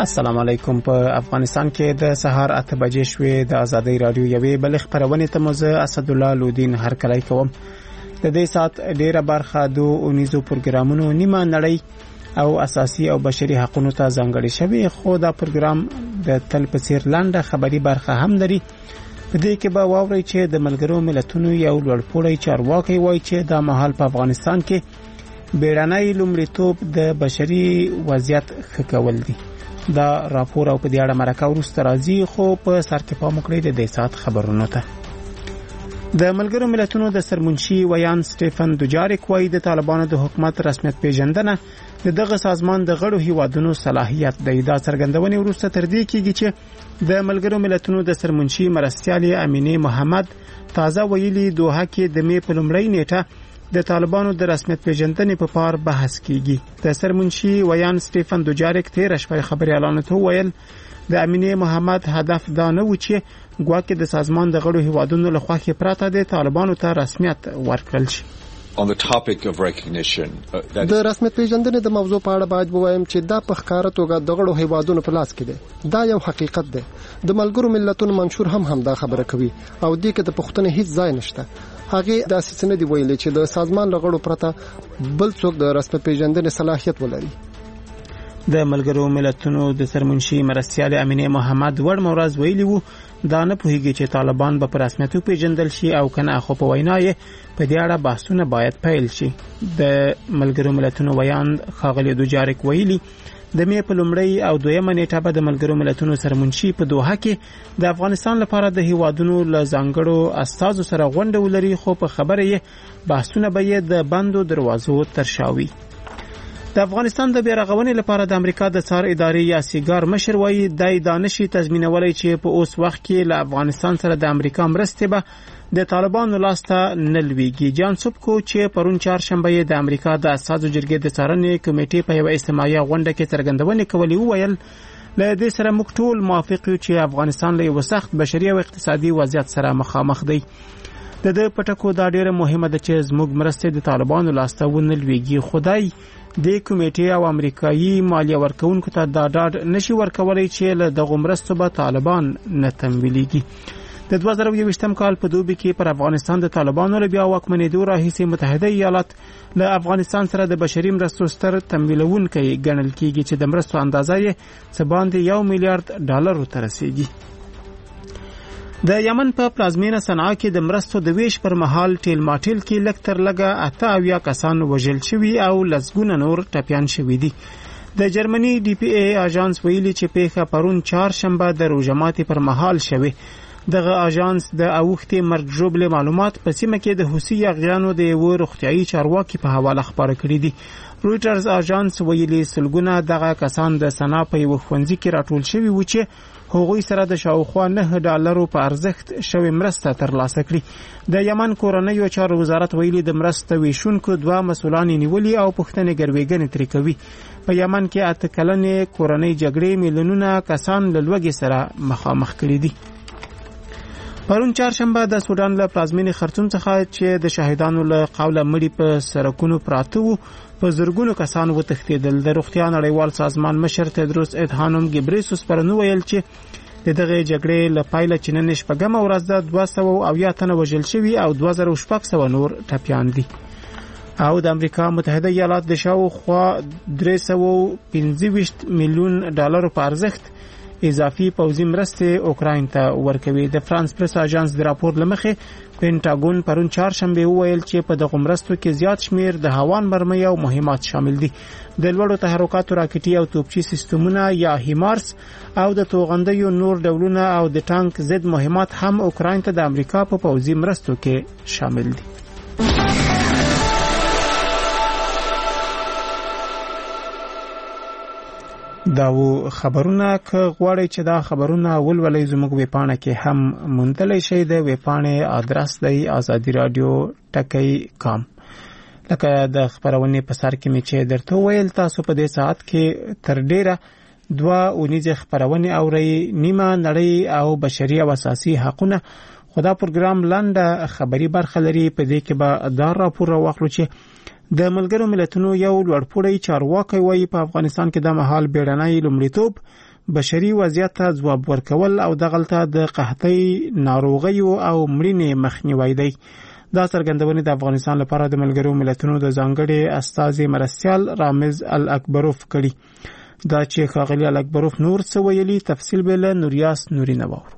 السلام علیکم. په افغانستان کې د سهار 8 بجې شوې. د ازادي رادیو یوې بل خبرونه ته مزه اسد الله لودین هر کله کوم. د دې سات ډیره برخه د اونیزو پروګرامونو نیمه نړۍ او اساسي او بشري حقوقو ته ځانګړی شوی، خو دا پروګرام د تل په څیر لاندې خبري برخه هم لري. په دې کې به واوري چې د ملګرو ملتونو یو لوړپوړی چارواکي وایي چې د مهال په افغانستان کې بیړنۍ لومړیتوب د بشري وضعیت ښه کول دي. دا راپور او په دې اړه مرکه وروسته راځي، خو په سر کې پام وکړئ د دې سات خبرونو ته. د ملګرو ملتونو د سرمنشي ویان سټيفن دوجاریک وایي د طالبانو د حکومت رسمیت پیژندنه د دغه سازمان د غړو هیوادونو صلاحیت دی. دا څرګندونه وروسته تر دې کېږي چې د ملګرو ملتونو د سرمنشي مرستیالې امینه محمد تازه ویلي دوحه کې د می په لومړۍ نیټه د طالبانو د رسمیت پیژندنې په پار بحث کیږي. د سرمنشي ویان سټيفن دوجاریک 13 شپږ خبري اعلان ته ویل د امینه محمد هدف دا نه و چې ګواکې د سازمان د غړو هیوادونو له خوا کې پراته د طالبانو ته رسمیت ورکړل شي. On the topic of recognition, د رسمیت پیژندنې د موضوع په اړه باید ووایم چې دا په ښکاره توګه د غړو هیوادونو په لاس کې دی. دا یو حقیقت دی. د ملګرو ملتونو منشور هم دا خبره کوي او دې کې د پښتنې هیڅ ځای نشته. هغه د اساسي دی ویلي چې د سازمان له غړو پرته بل څوک د رسمیت پیژندنې صلاحیت ولري. د ملګرو ملتونو د سرمنشي مرستیال امینه محمد وړ مورز ویلی وو دا نه پوهیږي چې طالبان به په رسمیت پیژندل شي او کنه، خو په وینای په دې اړه بحثونه باید پیل شي. د ملګرو ملتونو ویان خاغلی دوجاریک ویلی د می په لومړی او دویمه نیټه به د ملګرو ملتونو سرمنشي په دوحه کې د افغانستان لپاره د هیوادونو له ځانګړو استازو سره غونډه ولري، خو په خبره یې بحثونه به د بندو دروازو ترشاوي. د افغانستان د بیرغونې لپاره د امریکا د څار ادارې یا سیګار مشر وایي د دانشي تضمینولای چې په اوس وخت کې له افغانستان سره د امریکا مرستې به د طالبانو لاسته نه لويږي. جان سوبکو چې پرون چهارشنبه د امریکا د اساسو جرګې د څارنې کمیټې په یو اجتماعي غونډه کې څرګندونه کوي، وویل له دې سره موږ ټول موافق یو چې افغانستان له یو سخت بشري او اقتصادي وضعیت سره مخامخ دی. د پټکو دا ډیره مهمه ده چې زموږ مرستې د طالبانو لاسته ونه لويږي. خدای د کمیټې او امریکایي مالیه ورکونکو ته دا ډاډ نشي ورکولای چې له دغه مرستو به طالبان نه تمویلېږي. د 2021 کال په دوبي کې پر افغانستان د طالبانو له بیا واکمنېدو راهیسې متحده ایالات له افغانستان سره د بشري مرستو ستر تمویلونکی ګڼل کېږي چې د مرستو اندازه یې څه باندې $1 میلیارډ ته رسیږي. د یمن په پلازمینه صنعا کې د مرستو د ویش پر مهال ټیل ماټیل کې لکتر لګه 88 کسان وژل شوي او لسګونه نور ټپيان شوي دي. د جرمني ډي پی ای اژانس ویلي چې پیښه پرون چهارشنبه د روزماتي پر مهال شوه. دغه اژانس د اوختي مرګ ژوبل معلومات په سیمه کې د حوثي یغیانو د یو روغتيایي چارواکي په حواله خبره کړې دي. رويټرز اژانس ویلي سلګونه دغه کسان د صنعا په یو ښوونځي کې راټول شوي و چې هغوی سره د شاوخوا $9 په ارزښت شوی مرسته ترلاسه کړي. د یمن کورنیو چارو وزارت ویلي د مرسته ویشونکو 2 مسؤلان نیولي او پښتنې ګرویګنې ترې کوي. په یمن کې 8 کلنې کورنۍ جګړې میلیونونه کسان له لوږې سره مخامخ کړي دي. پرون چهارشنبه د سودان له پلازمینې خرطوم څخه چې د شهیدانو له قوله مړي په سرکونو پراته وو په زرګونو کسان وتښتېدل. د روغتیا نړیوال سازمان مشر تدروس ادهانوم ګبریسوس پرون ویل چې دغه جګړې له پایله چې نن شپږمه ورځ ده 200 تنه وژل شوي او 2600 نور ټپيان دي. او د امریکا متحده ایالات د شاوخوا $325 میلیون په ارزښت اضافي پوځي مرستې اوکراین ته ورکوي. د فرانس پریس اژانس د راپور لمخې پینټاګون پرون چهارشنبه وویل چې په دغه مرستو کې زیات شمیر د هوان مرمۍ او مهمات شامل دي. د لوړو تحرکاتو راکټي او توپچي سیستمونه یا هیمارس او د توغندیو نور ډولونه او د ټانک ضد مهمات هم اوکراین ته د امریکا په پوځي مرستو کې شامل دي. دا خبرونه که غواړئ چې دا خبرونه ولولئ زموږ ویبپاڼه کې هم موندلی شئ. د ویبپاڼې ادرس دی azadiradiotakai.com. لکه د خبرونې په سر کې مې چې درته ویل، تاسو په دې ساعت کې تر ډیره 2 اونیزه خبرونه اورئ، نیمه نړۍ او بشري او اساسي حقوقونه. خدا پروګرام لاندې خبري برخه لري. په دې کې به دا راپور واخلو چې د ملګرو ملتونو یو لوړپوړی چارواکي وایي په افغانستان کې د مهال بیړنۍ لومړیتوب بشري وضعیت ته ځواب ورکول او دغلته د قحطۍ ناروغیو او مړینې مخنیوي دی. دا څرګندونې د افغانستان لپاره د ملګرو ملتونو د ځانګړي استازي مرستیال رامز الاکبروف کړي. دا چې ښاغلي الاکبروف نور څه ویلي تفصیل به له نوریاس نوري نه واورو.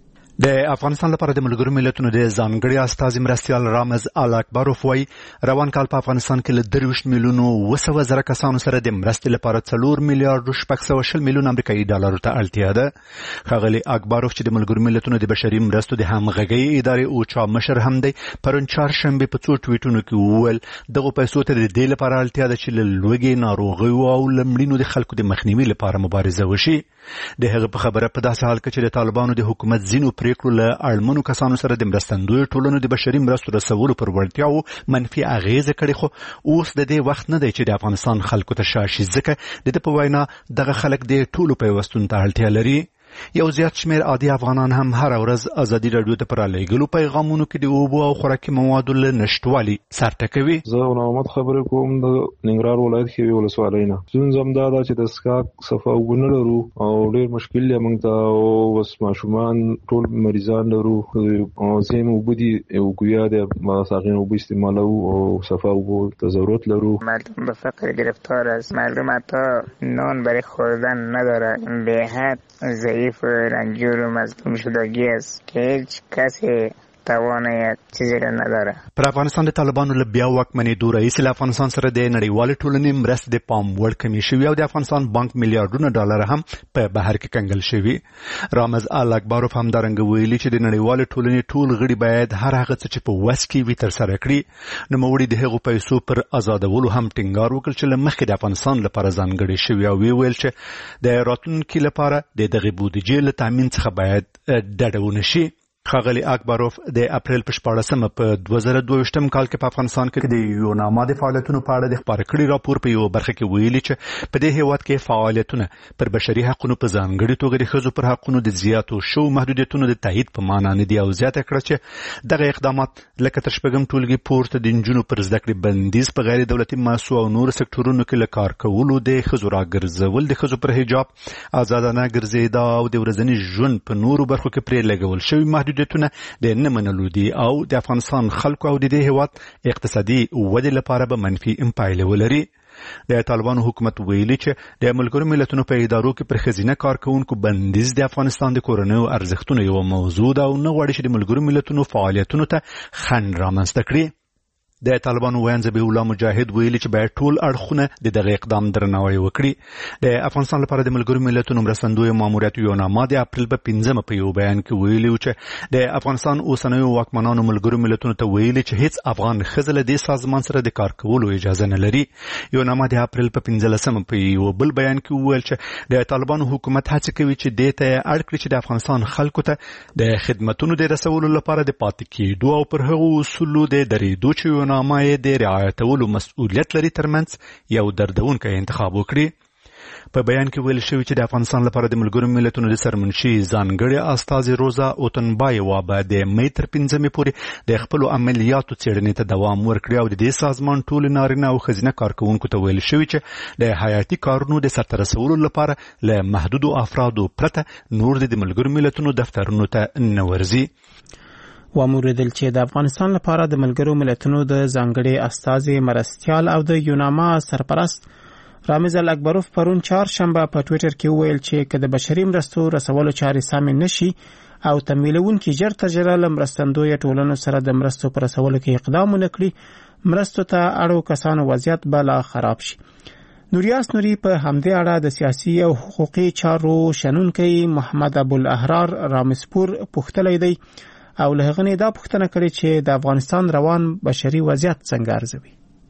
د افغانستان لپاره د ملګرو ملتونو د ځانګړي استازي مرستیال رامز الاکبروف وایي روان کال په افغانستان کې له 23 میلیونو 200,000 کسانو سره د مرستې لپاره 4 میلیارډ 620 میلیون امریکایي ډالرو ته اړتیا ده. ښاغلي اکبروف چې د ملګرو ملتونو د بشري مرستو د همغږۍ ادارې اوچا مشر هم دی پرون چهارشنبه په څو ټویټونو کې وویل دغه پیسو ته د دې لپاره اړتیا ده چې له لوږې ناروغیو او له مړینو د خلکو د مخنیوي لپاره مبارزه وشي. د هغه په خبره په داسې حال کې چې د طالبانو د حکومت ځینو پریکړو له اړمنو کسانو سره د مرستندوی ټولنو د بشري مرستو رسولو پر وړتیاو منفي اغیزه کړي، خو اوس د دې وخت نه دی چې د افغانستان خلکو ته شاشي، ځکه د په وینا دغه خلک د ټولو پیوستون ته اړتیا لري. یو زیات شمیر عادي افغانان هم هر ورځ ازادي رادیو ته پر لېږلو پیغامونو کې د اوبو او خوراکي موادو له نشټوالي سر ټکوي. زه نومت خبرې کوم د ننګرهار ولایت کې ولسوالۍ نه. ځم دا چې د سکاک صفه وګڼل لرو او ډېر مشکل دی موږ ته، او بس ماشومان ټول مریضان لرو او زم وبدي او ګویا د ماساغین وب استعمالو او صفه وګ ته ضرورت لرو. مردم به فقر گرفتار است، مردم حتی نان برای خوردن نداره، به حد ضعیف رنجور و مظلوم شدگی است که هیچ کسی توانایت چیزی را نداره. پر افغانستان د طالبانو له بیا واکمنېدو راهیسې له افغانستان سره د نړیوالې ټولنې مرستې د پام وړ کمې شوي او د افغانستان بانک میلیارډونه ډالر هم په بهر کې کنګل شوي. رامز الاکبروف هم دارنګه ویلي چې د نړیوالې ټولنې ټول غړي باید هر هغه څه چې په وس کې وي ترسره کړي. نوموړي د هغو پیسو پر آزادولو هم ټینګار وکړ چې له مخکې د افغانستان لپاره ځانګړې شوي او ویل چې د راتلونکي لپاره د دغې بودیجې له تامین څخه باید ډډه ونه شي. ښاغلي اکبروف د اپریل په 14 په 2022 کال کې په افغانستان کې د یوناما د فعالیتونو په اړه د خبرې کړي راپور په یو برخه کې ویلي چې په دې هیواد کې فعالیتونه پر بشري حقوقو په ځانګړي توګه د ښځو پر حقوقو د زیاتو شو محدودیتونو د تایید په معنا نه دي او زیاته کړه چې دغه اقدامات لکه تر شپږم ټولګي پورته د نجونو پر زده کړې بندیز په غیر دولتي مؤسسو او نور سکتورونو کې له کار کولو، د ښځو راګرځول، د ښځو پر حجاب آزادانه ګرځېدا او د ورځني ژوند په نورو برخو کې پرې لګول شوي محدودیتونه د نه منلو دي او د افغانستان خلکو او د دې هیواد اقتصادي ودې لپاره به منفي پایلې ولري. د طالبانو حکومت ویلي چې د ملګرو ملتونو په ادارو کې پر ښځینه کارکونکو بندیز د افغانستان د کورنیو ارزښتونو یو موضوع ده او نه غواړي چې د ملګرو ملتونو فعالیتونو ته خنډ رامنځته کړي. د طالبانو ویاند ذبیح الله مجاهد ویلي چې باید ټول اړخونه د دغه اقدام درناوی وکړي. د افغانستان لپاره د ملګرو ملتونو مرستندوی ماموریت یوناما د اپریل په 15 په یو بیان کې ویلي چې د افغانستان اوسنیو واکمنانو ملګرو ملتونو ته ویلي چې هیڅ افغان ښځه له دې سازمان سره د کار کولو اجازه نه لري. یوناما د اپریل په 15 په یو بل بیان کې وویل چې د طالبانو حکومت هڅه کوي چې دې ته اړ کړي چې د افغانستان خلکو ته د خدماتو د رسولو لپاره د پاتې کېدو او پر هغو اصولو د درېدو چې نامه د رعایتولو مسؤلیت لري ترمنځ یو دردونکی انتخاب وکړي. په بیان کې ویل شوی چې د افغانستان لپاره د ملګرو ملتونو د سرمنشي ځانګړي استازي روزا اوتنبایوا به د مې تر 15 پورې د خپل عملیاتو څېړنې ته دوام ورکړي او د دې سازمان ټول نارینه او ښځینه کارکونکو ته ویل شوی چې د حیاتي کارونو د سرته رسولو لپاره له محدودو افرادو پرته نور د ملګرو ملتونو دفترونو ته نه ورځي. وموردل چې د افغانستان لپاره د ملګرو ملتونو د ځانګړي استازي مرستیال او د یوناما سرپرست رامز الاکبروف پرون چهارشنبه په ټویټر کې ویل چې که د بشري مرستو رسولو چارې سمې نشي او تمویلونکي ژر تر ژره له مرستندویه ټولنو سره د مرستو پر رسولو کې اقدام ونه کړي، مرستو ته اړو کسانو وضعیت به لا خراب شي. نوریاس نوري په همدې اړه د سیاسي او حقوقي چارو شنونکی محمد ابوالاحرار رامسپور پوښتلی دی او له هغه نه دا پوښتنه کړې چې د افغانستان روان بشري وضعیت څنګه ارزوي.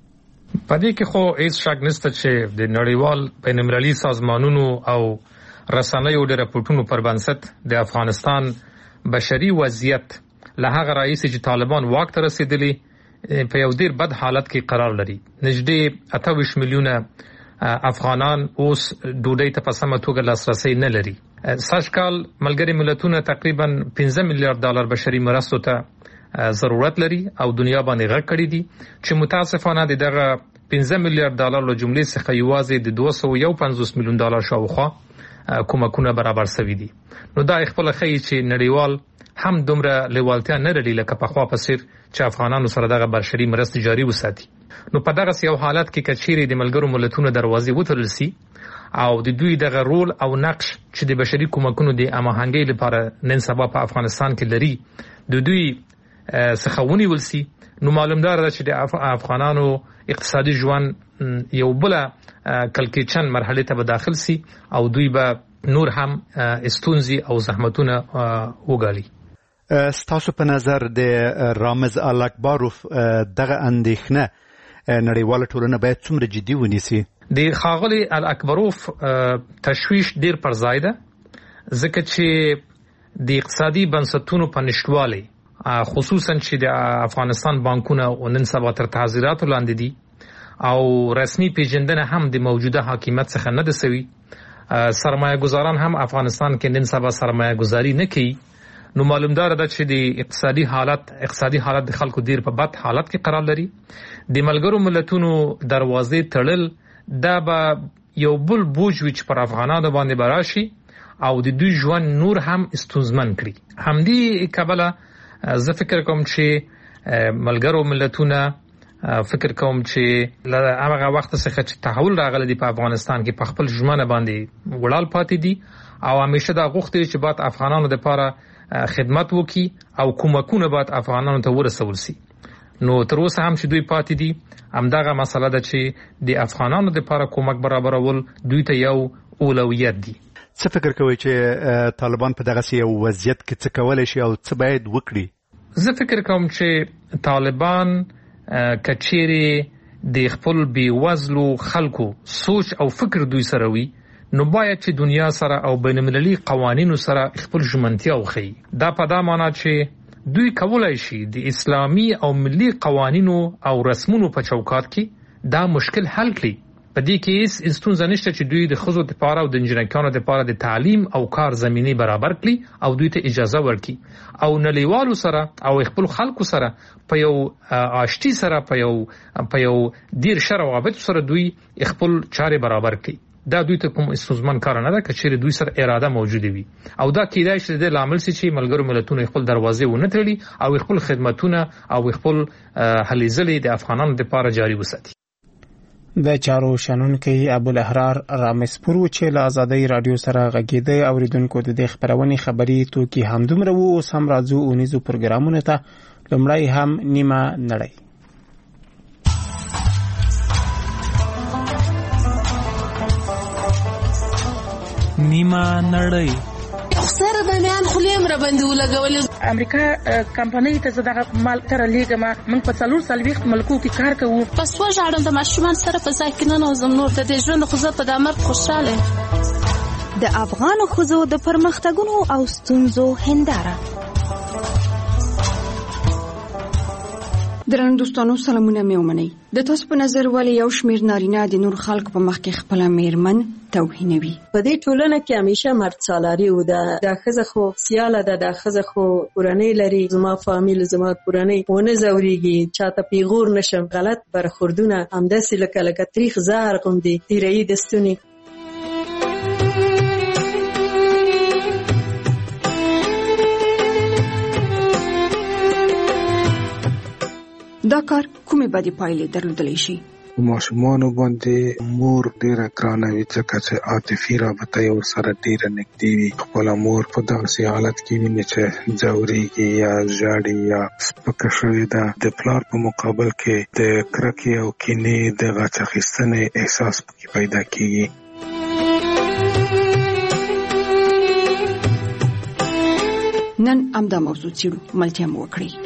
په دې کې خو هیڅ شک نشته چې د نړیوال بین‌المللي سازمانونو او رسنیو د راپورټونو پر بنسټ د افغانستان بشري وضعیت له هغه رئیس چې طالبان واک ته رسیدلی په یو ډیر بد حالت کې قرار لري. نږدې 28 میلیونه افغانان اوس ډوډۍ ته په سمه توګه لاسرسی نه لري. سږکال ملګري ملتونه تقریبا 15 میلیارډ ډالر بشري مرستو ته ضرورت لري او دنیا باندې غږ کړی دي چې متاسفانه دغه $15 میلیارډ له جملې څخه یوازې د $251 میلیون شاوخوا کومکونه برابر شوي دي. نو دا خپل خی چې نړیوال هم دومره لیوالتیا نه لري لکه په خوا په سر چې افغانانو سره دغه بشري مرستې جاري وساتي. نو په دغه یو حالت کې کچېری د ملګرو ملتونو دروازې وتړل سي او د دوی دغه رول او نقش چې د بشري کومکونو د اماهنګۍ لپاره نن سبا په افغانستان کې لري د دوی څخه ونیول سي، نو معلومدار ده چې د افغانانو اقتصادي ژوند یو بل کلکچن مرحله ته به داخل سي او دوی به نور هم استونزي او زحمتونه وګالي. ستاسو په نظر د رامز الاکباروف دغه اندېښنه نړیواله ټولنه باید څومره جدي ونیسي؟ د خاغلی الاکباروف تشویش ډیر پر ځای ده، ځکه چې د اقتصادي بنسټونو په نشټوالي خصوصا چې د افغانستان بانکونه نن سبا تر تحذیراتو لاندې دي او رسمي پیژندنه هم د موجوده حاکمیت څخه نه ده سوي. سرمایه گذاران هم افغانستان کې نن سبا سرمایه گذاری نه کوي. نو معلومدار ده چې د اقتصادي حالت د خلکو ډیر په بد حالت کې قرار لري. د ملګرو ملتونو دروازې تړل دا به یو بل بوج وي چې پر افغانانو باندې براشي او د دوی ژوند نور هم استونزمن کړي. همدې کبله زه فکر کوم چې ملګرو ملتونه فکر کوم چې هغه وخت څخه چې تحول راغلی دی په افغانستان کې په خپل ژمنه باندې وړال پاتې دي او همیشه دا غوښتي چې باید افغانانو لپاره خدمت وکړي او کومکونه باید افغانانو ته ورسول شي. نو تر اوسه هم چې دوی پاتې دي همدغه مسله ده چې د افغانانو لپاره کومک برابرول دوی ته یو اولویت دي. څه فکر کوئ چې طالبان په دغه یو وضعیت کې څه کولای شي او څه باید وکړي؟ زه فکر کوم چې طالبان کچېری د خپل بیوزلو خلکو سوچ او فکر دوی سره وي نو باید چې دنیا سره او بین‌المللي قوانینو سره خپل ژمنتیا وخی. دا په دا معنی چې دوی کولای شي د اسلامي او ملي قوانینو او رسمونو په چوکاټ کې دا مشکل حل کړي. په دې کې هیڅ ستونزه نشته چې دوی د ښځو لپاره او د انجینرانو لپاره د تعلیم او کار زمینه برابر کړي او دوی ته اجازه ورکړي او نړیوالو سره او خپل خلکو سره په یو آشتی سره په یو ډیر شروابط سره دوی خپل چارې برابر کړي. دا دوی ته کوم استونزمن کار نه ده چې دوی سره اراده موجوده وي او دا کیدای شي د لامل سي چې ملګرو ملتونو خپل دروازې ونه تړي او خپل خدماتونه او خپل هلې ځلې د افغانانو لپاره جاري وساتي. د چارو شنونکي ابوالاحرار رامسپور چې له آزادۍ رادیو سره غږیده اوریدونکو د دې خبرونې خبري توکي همدومره وو. اوس هم راځو اونیزو پروګرامونو ته. لومړی هم نیمه نړۍ. نیمه نړۍ سره باندې خلیم را باندې ولګول. امریکا کمپنۍ ته زداغه مال تر لیګما من په 4 ملکو کې کار کوو. پس وژاړم د ماشومان سره په ځای کې نه نوزم نور د ژوند خو په دامر خوشاله. د افغان خزو د پرمختګونو او ستونزو هنداره. درنو دوستانو سلامونه مې ومنئ. د تاسو په نظر ولې یو شمیر نارینه د نور خلکو په مخ کې خپل میرمن توهینوي؟ په دې ټولنه کې همیشه مرد سالاري و ده. د ښځه خو سیاله ده، د ښځه خو کورنۍ لري، زما فامیل زما کورنۍ ونه زوريږي، چاته پیغور نشم. غلط برخوردونه همداسې لکه تاریخ زهر غوندې تیرهیي دستونی. دا کار کومې بدې پایلې درلودلی شي؟ ماشومانو باندې مور ډیره ګرانه وي ځکه چې عاطفي رابطه یې ورسره ډیره نږدې وي. خپله مور په داسې حالت کې ویني چې ځورېږي یا ژاړي یا سپکه شوې ده، د پلار په مقابل کې د کرکې او کینې د غچ اخیستنې احساس پکې پیدا کېږي. نن همدا موضوع څېړو، ملتیا مو وکړئ.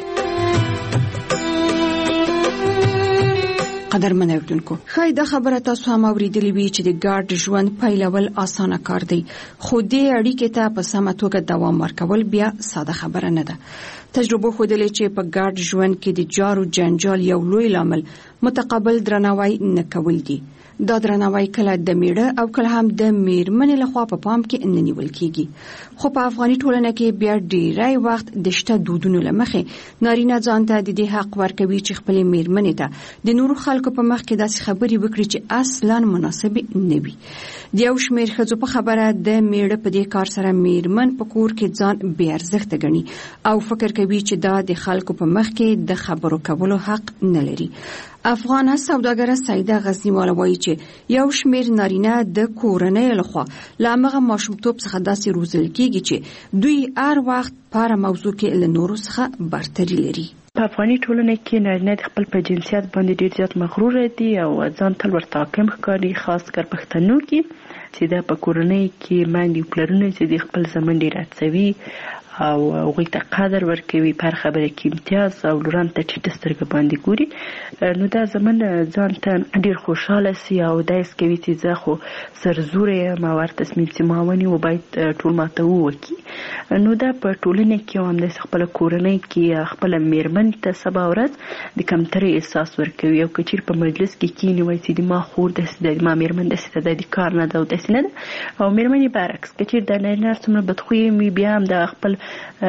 قدرمن اوریدونکو، ښایي دا خبره تاسو هم اورېدلې وي چې د ګډ ژوند پیلول اسانه کار دی، خو دې اړیکې ته په سمه توګه دوام ورکول بیا ساده خبره نه ده. تجربه ښودلې چې په ګډ ژوند کې د جارو جنجال یو لوی لامل متقابل درناوی نه کول دي. دا درناوی کله د میړه او کله هم د میرمنې لخوا په پام کې نه نیول کیږي. خو په افغاني ټولنه کې بیا ډیری وخت د شته دودونو لمخې نارینه ځان ته د دې حق ورکوي چې خپل میرمنې ته د نورو خلکو په مخ کې داسې خبرې وکړي چې اصلا مناسب نه وي. د یو شمېر ښځو په خبره د میړه په دې کار سره میرمن په کور کې ځان بې ارزښته ګڼي او فکر کوي چې دا د خلکو په مخ کې د خبرو کولو حق نه لري. افغانه سوداګره سیده غزنیواله وایي چې یو شمېر نارینه د کورنۍ لخوا له همغه ماشومتوب څخه داسې روزل کېږي چې دوی هر وخت په هره موضوع کې له نورو څخه برتري لري. په افغاني ټولنه کې نارینه د خپل په جنسیت باندې ډېر زیات مغرور دي او ځان تل ورته حاکم ښکاري، خاص کر پښتنو کې چې دا په کورنۍ کې میندې او پلرونه چې د خپل زمن ډېر هڅوي او هغوی ته قدر ورکوي، په هر خبره کې امتیاز او لوران ته ټیټه سترګه باندې ګوري. نو دا زمن ځان ته ډېر خوشحاله سي او دا حس کوي چې زه خو سرزوره یم او هر تصمیم چې ما ونیو باید ټول ماته ووکړي. نو دا په ټولنه کې هم همداسې خپله کورنۍ کې خپله میرمن ته سبا ورځ د کمترۍ احساس ورکوي او که چېرې په مجلس کې کښېني وایي چې د ما خور داسې ده، د ما میرمن داسې ده، د کار نه ده او داسې نه ده. او میرمن یې برعکس، که چېرې د نارینه څومره بدخویه وي بیا هم د خپل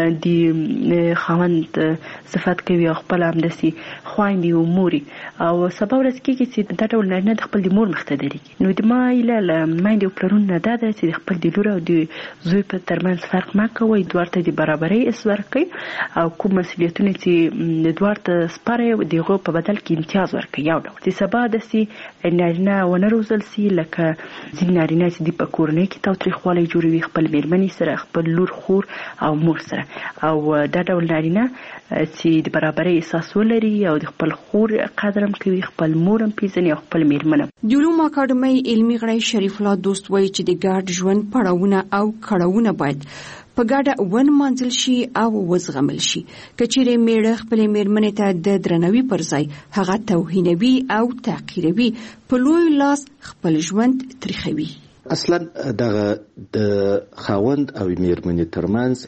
د خاوند صفت کوي او خپل همداسې خویندې او موري او سبا ورځ کېږي چې دا ډول نارینه د خپل د مور مخ ته درېږي. نو د ما هیله له میندې او پلرونو نه دا ده چې د خپل د لور او د زوی په ترمنځ فرق مه کوئ، دواړو ته د برابرۍ حس ورکوئ او کوم مسؤلیتونه چې دواړو ته سپاره د هغو په بدل کې امتیاز ورکوئ. یو ډول چې سبا داسې نارینه ونه روزل سي لکه ځینې نارینه چې د په کورنۍ کې تاوتریخوالی جوړوي خپل میرمنې سره، خپل لور، خور او مور سره. او دا ډول نارینه چې د برابرۍ احساس ولري او د خپل خور قدر هم کوي، خپل مور هم پیژني او خپل میرمن هم. د علومو اکاډمۍ علمي غړی شریف الله دوست وایي چې د ګډ ژوند پړاوونه او کړاوونه باید په ګډه ونمانځل شي او وزغمل شي. که چیرې میړه خپلې میرمنې ته د درناوي پر ځای هغه توهینوي او تحقیروي، په لوی لاس خپل ژوند تریخوي. اصلا دغه د خاوند او میرمنې ترمنځ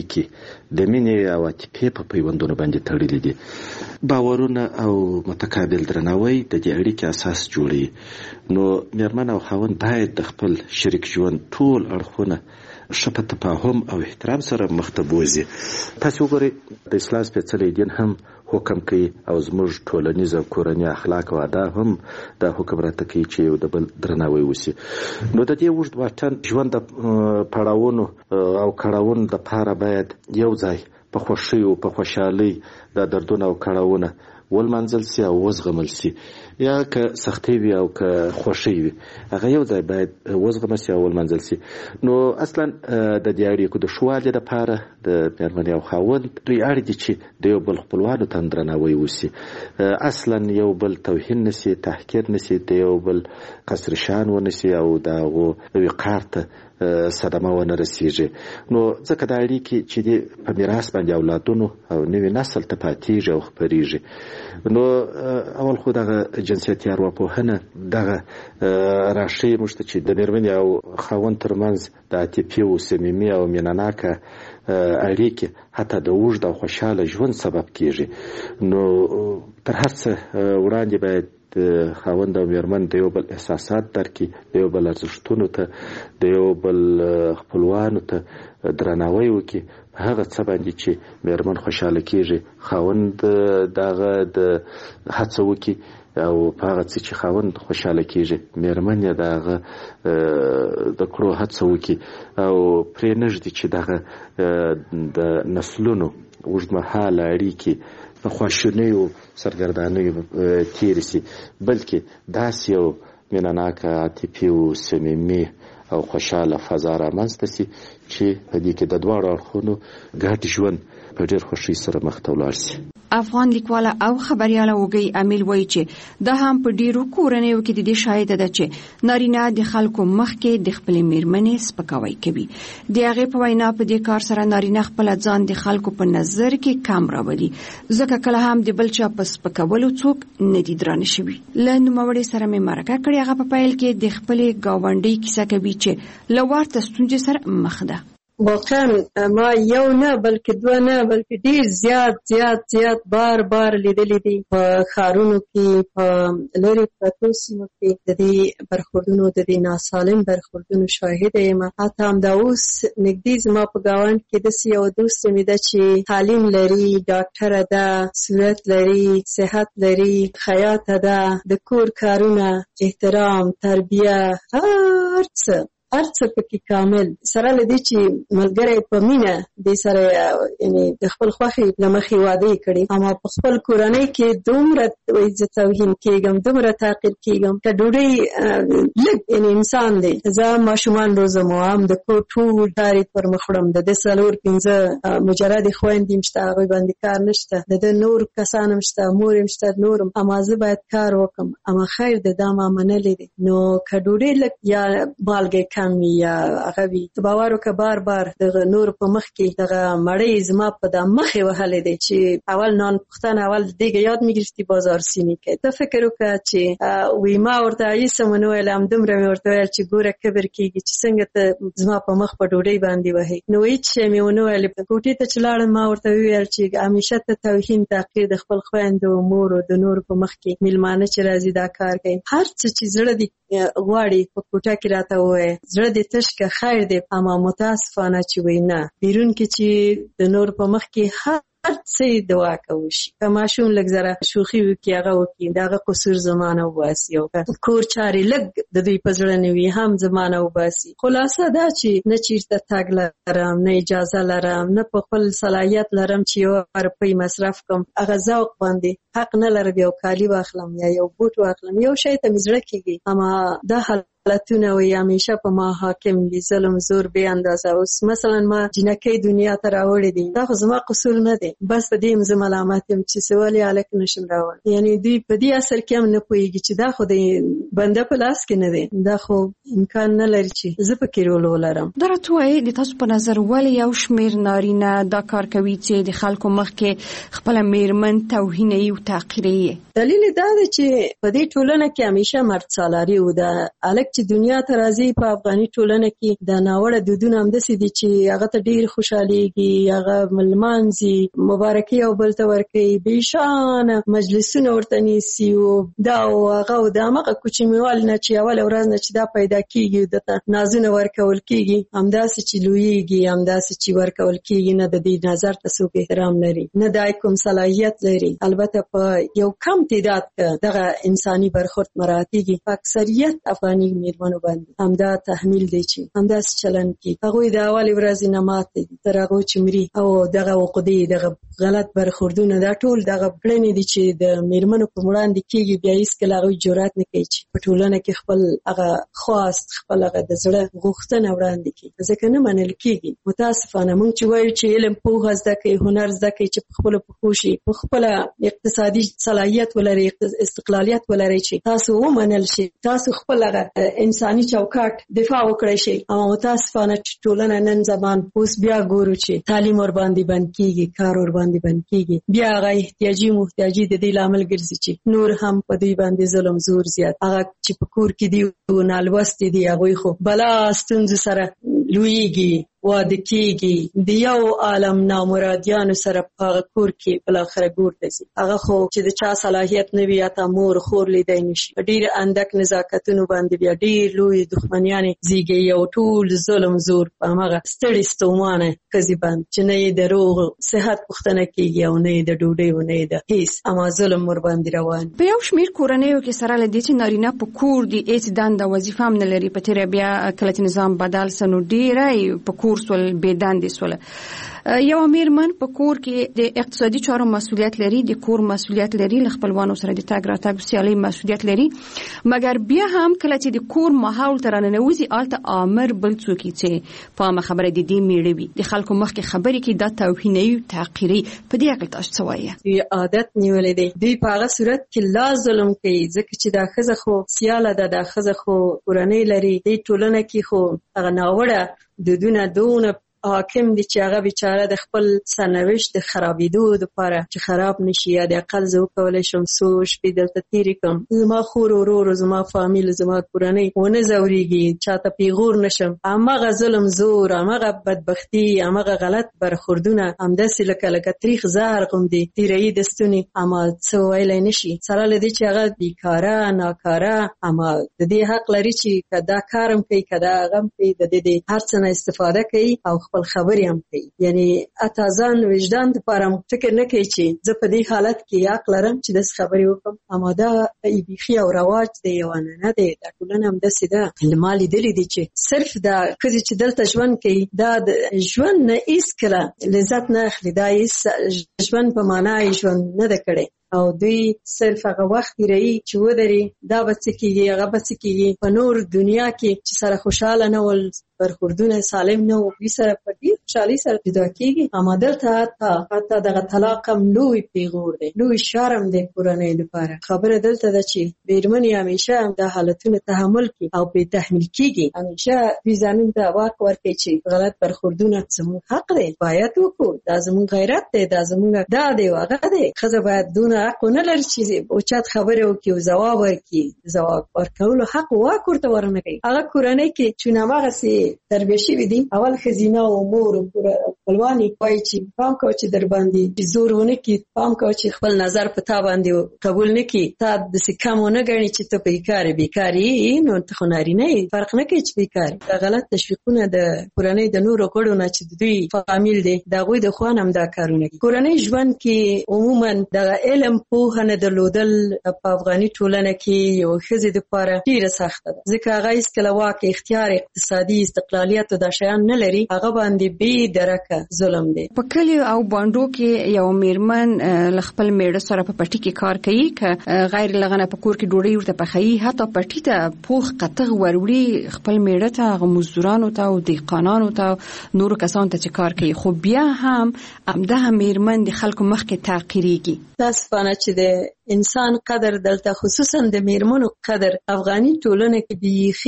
اړیکې د مینې او عاطفې په پیوندونو باندې تړلې دي. باورونه او متقابل درناوی د دې اړیکې اساس جوړوي. نو میرمن او خاوند باید د خپل شریک ژوند ټول اړخونه ښه په تفاهم او احترام سره مخ ته بوځي. تاسو وګورئ د اسلام سپېڅلی دین هم حکم کوي او زموږ ټولنیز او کورني اخلاق او آداب هم دا حکم راته کوي چې یو د بل درناوی وشي. نو د دې اوږد واټن ژوند د پړاوونو او کړاوونو دپاره باید یو ځای په خوښۍ او په خوشحالۍ دا دردونه او کړاوونه ولمنځل سي او وزغمل سي. یا که سختۍ وي او که خوښۍ وي هغه یو ځای باید وزغمل سي او ولمنځل سي. نو اصلا د دې اړیکو د ښه والي لپاره د میرمنې او خاوند دوی اړ دي چې د یو بل خپلوانو ته درناوی وسي، اصلا یو بل توهین نه سي، تحقیر نه سي، د یو بل قصر شان ونه سي او د هغو وقار ته صدمه ونه رسیږي. نو ځکه دا اړیکې چې دي په میراث باندې اولادونو او نوي نسل ته پاتېږي او خپرېږي. نو اول خو دغه جنسیتي ارواپوهنه دغه راښیي موږ ته چې د میرمنې او خاوند ترمنځ د عاطفي او صمیمي او مینهناکه اړیکې حتی د اوږد او خوشحاله ژوند سبب کېږي. نو تر هر څه وړاندې باید خاوند او میرمن د یو بل احساسات درکړي، د یو بل ارزښتونو ته، د یو بل خپلوانو ته درناوی وکړي. هغه څه باندې چې میرمن خوشحاله کېږي خاوند دغه د هڅه وکړي او په هغه څه چې خاوند خوشحاله کېږي میرمن یې دغه د کړو هڅه وکړي او پرې نږدي چې دغه د نسلونو اوږدمهاله اړیکې په خواشینیو سرګردانیو تېرې سي، بلکې داسې یو مینهناکه عاطفي او صمیمي او خوشحاله فضا رامنځته سي چې په دې کې د دواړو اړخونو ګډ ژوند په ډېر خوښۍ سره مخ ته ولاړ سي. افغان لیکواله او خبرياله وګي امیل وایي چې دا هم په ډیرو کورنیو کې د دې شاهد ده چې نارینه د خلکو مخ کې د خپل میرمنې سپکاوی کوي. د هغه په وینا په دې کار سره نارینه خپل ځان د خلکو په نظر کې کم راولي، ځکه کله هم د بل چا په سپکولو څوک نه دي درانه شوي. له نوموړي سره مې مرکه کړې، هغه په پیل کې د خپل گاونډي کیسه کوي چې له ورته ستونزې سره مخ ده. واقعا ما یو نه بلکې دوه نه بلکې ډیر زیات بار لیدلې دي په ښارونو کې په لرې پرتو سیمو کې د دې برخوردونو د دې ناسالم برخوردونو شاهد یم. حتی همدا اوس نږدې زما په ګاونډ کې داسې یو دوست مې ده چې تعلیم لري، ډاکټره ده، صورت لري، صحت لري، خیاطه ده، د کور کارونه، احترام، تربیه، هر څه پکې کامل سره لدی چې ملګری په مینه د سره یعنی د خپل خوښي لمخې واده کړي، اما په خپل کورنۍ کې دومره عزت توهین کېږم، دومره تعقیب کېږم که ډوډۍ لږ یعنی انسان دی. زه ماشومان روزم او هم د کور ټول کار پر مخ وړم، د 4-5 مجرد خویندې مشته، هغوی باندې کار نشته، د نور کسان مشته، مور مشته، نورم، اما زه باید کار وکم. اما خیر د دا ما منلې دي نو که ډوډۍ لږ یا مالګې کم یا هغه وي باور وکړه بار د نور په مخ کې دغه مړۍ زما په د مخې وهلې دی چې اول نان پختن اول دیگه یاد میگرفتی بازار سینی که ته فکر وکړه چې وی ما ورته ایسه منو علم دومره مې ورته ویل چې ګوره کبر کېږي چې څنګه ته زما په مخ په ډوډۍ باندې وهې. نو هیڅ شی مې ونه ویل. کوټې ته چې لاړم ما ورته وویل چې همیشه ته توهین تحقیر د خپل خویندو مور او د نور په مخ کې میلمانه چې راځي دا کار کوي. هر څه چې زړه دې غواړي په کوټه کې راته ووایه، زړه دې تش که خیر دی، اما متاسفانه چې وی نه بیرون کې چې د نور په مخ کې هر څه دعا کوي شي. که ماشوم لږ زره شوخي وکړي هغه وکړي دغه قصور زمانه وباسي، او کور چارې لږ د دوی په زړه نه وي هم زمانه وباسي. خلاصه دا چې نه چیرته تګ لرم، نه اجازه لرم، نه په خپل صلاحیت لرم چې یو روپۍ مصرف کوم. هغه ذوق باندې حق نه لرم یو کالي واخلم یا یو بوټ واخلم، یو شی ته مې زړه کېږي. اما دا حالتونه وي همیشه په ما حاکم دي، ظلم زور بې اندازه. اوس مثلا ما جنکۍ دنیا ته راوړې دي، دا خو زما قصور نه دی، بس په دې زه ملامت یم چې څه ولې هلک نشم راوړی. یعنی دوی په دې اثر کې هم نه پوهېږي چې دا خو د بنده په لاس کې نه دی، دا خو امکان نه لري چې زه پکې رول ولرم. دا راته وایي د تاسو په نظر ولې یو شمېر نارینه دا کار کوي چې د خلکو مخ کې خپله میرمن توهینوي او تحقیروي؟ دلیل دا دی چې په دې ټولنه کې همیشه مرد سالاري و. د هلک چې دنیا ته راځي په افغاني ټولنه کې د ناوړه دودونه همداسې دي چې هغه ته ډېر خوشحالېږي، هغه لمانځي، مبارکي یو بل ته ورکوي، بېشانه مجلسونه ورته نیسي او دا او هغه او د همغه کوچنیوالي نه چې اوله ورځ نه چې دا پیدا کېږي دته نازونه ورکول کېږي، همداسې چې لویېږي، همداسې چې ورکول کېږي. نه د دې نظر ته څوک احترام لري، نه دا کوم صلاحیت لري. البته په یو کم تعداد دغه انساني برخورد مراعاتېږي، په اکثریت افغاني میرمنو باندې همدا تحمیل دی چې همداسې چلند کوي. هغوی د اولې ورځې نه ماتې دي تر هغو چې مري، او دغه عقدې، دغه غلط برخوردونه، دا ټول دغه کړنې دي چې د میرمنو په وړاندې کېږي. بیا هېڅکله هغوی جرأت نه کوي چې په ټولنه کې خپل هغه خواست، خپل هغه د زړه غوښتنه وړاندې کړي، ځکه نه منل کېږي. متاسفانه موږ چې وایو چې علم پوهه زده کوي، هنر زده کوي، چې په خپلو پښو شي، په خپله اقتصادي صلاحیت ولري، استقلالیت ولري، چې تاسو ومنل شي، تاسو خپل هغه انساني چوکاټ دفاع وکړئ شي. اما متاسفانه ټولنه نن زمان اوس بیا ګورو چې تعلیم ور باندې بند کېږي، کار ور باندې بند کېږي، بیا هغه احتیاجي محتاجي د دې لامل ګرځي چې نور هم په دوی باندې ظلم زور زیات. هغه چې په کور کې دي او نالوستي دي هغوی خو بلا ستونزو سره لویېږي، واده کېږي، د یو عالم نامرادیانو سره په هغه کور کې بالاخره ګور ته ځي. هغه خو چې د چا صلاحیت نه وي، حتی مور خور لیدی نه شي. ډېر اندک نزاکتونو باندې بیا ډېر لوی دښمنیانې زیږي، او ټول ظلم زور په همغه ستړې ستومانه ښځې باندې چې نه یې د روغ صحت پوښتنه کېږي او نه یې د ډوډۍ او نه یې د هېڅ، اما ظلم ورباندې روان. په یو شمېر کورنیو کې سره له دې چې نارینه په کور دي، هېڅ دنده وظیفه هم نه لري. په تېره بیا کله چې نظام بدل سه نو ډېری په کور سول، بې دندې سوله. یو میرمن په کور کې د اقتصادي چارو مسؤلیت لري، د کور مسؤلیت لري، له خپلوانو سره د تګ راتګ سیالۍ مسؤلیت لري، مګر بیا هم کله چې د کور ماحول ته راننوځي هلته آمر بل څوک چې په عامه خبره د دې میړه وي، د خلکو مخکې خبرې کوي، دا توهینوي او تحقیروي. په دې هکله تاسو څه وایي؟ دوی عادت نیولی دی، دوی په هغه صورت کې لا ظلم کوي، ځکه چې دا ښځه خو سیاله ده، دا ښځه خو کورنۍ لري. دې ټولنه کې خو هغه ناوړه دودونه دونه حاکم دی چې هغه بیچاره د خپل سرنوشت د خرابېدو دپاره چې خراب نشي یا د اقل زه وکولی شم څو شپې دلته تېرې کړم زما خور ورور زما فامیل زما کورنۍ ونه ځورېږي چاته پیغور نشم همغه ظلم زور همغه بدبختي همغه غلط برخوردونه همداسې لکه تریخ زهر غوندې تېروي د ستوني اما څه ویلی نشي سره له دې چې هغه بیکاره ناکاره اما د دې حق لري چې که دا کار هم کوي که دا هغه هم کوي د دې هر څه نه استفاده کوي او خپل خبرې هم کوي یعنی اته ځان وجدان دپاره فکر نه کوي چې زه په دې حالت کې حق لرم چې داسې خبرې وکړم اما دا بیخي او رواج دی یو عنعنه دی دا ټولنه همداسې ده ما لیدلي دي چې صرف دا ښځې چې دلته ژوند کوي دا د ژوند نه هېڅکله لذت نه اخلي دا هېڅ ژوند په معنا یې ژوند نه ده کړی او دوی صرف هغه وخت تېروي چې ودرې دا به څه کېږي هغه به څه کېږي په نور دنیا کې چې سره خوشحاله نه ول برخوردونه سالم نه و دوی سره په ډېر خوشحالۍ سره جدا کېږي اما دلته حتی دغه طلاق هم لوی پیغور دی لوی شرم دی کورنۍ لپاره خبره دلته ده چې مېرمنې همیشه دا حالتونه تحمل کړي او پرې تحمیل کېږي همیشه دوی ځانونو ته واک ورکوي چې غلط برخوردونه زموږ حق دی باید وکړو دا زموږ غیرت دی دا زموږ دا دی هغه دی ښځه باید دونه حق ونه لري چې اوچت خبرې وکړي او ځواب ورکړي ځواب ورکولو حق واک ورته ورنه کوي هغه کورنۍ کې چې هماغسې تربیه شوي دي اول ښځینه او مور خپلوانې وایي چې پام کوه چې در باندې زور ونه کړي پام کوه چې خپل نظر په تا باندې قبول نه کړي تا داسې کم ونه ګڼي چې ته بیکار یې نو ته خو نارینه یې فرق نه کوي چې بیکار دا غلط تشویقونه د کورنۍ د نورو غړو نه چې د دوی فامیل دی د هغوی د خوا نه هم دا کارونه کوي کورنۍ ژوند کې عموما دغه علم پوهه نه درلودل په افغاني ټولنه کې یو ښځې دپاره ډېره سخته ده ځکه هغه هېڅکله واک اختیار اقتصادي استقلالیت او دا شیان نه لري هغه باندې بې درکه ظلم دی په کلیو او بانډو کې یو میرمن له خپل میړه سره په پټي کې کار کوي که غیر لغنه په کور کې ډوډۍ ورته پخوي حتی پټي ته پوخ قطغ وروړي خپل میړه ته هغه مزدورانو ته او دهقانانو ته نورو کسانو ته چې کار کوي خو بیا هم همدغه میرمن د خلکو مخکې تحقیریږي متاسفانه چې د انسان قدر دلته خصوصا د میرمنو قدر افغاني ټولنه کې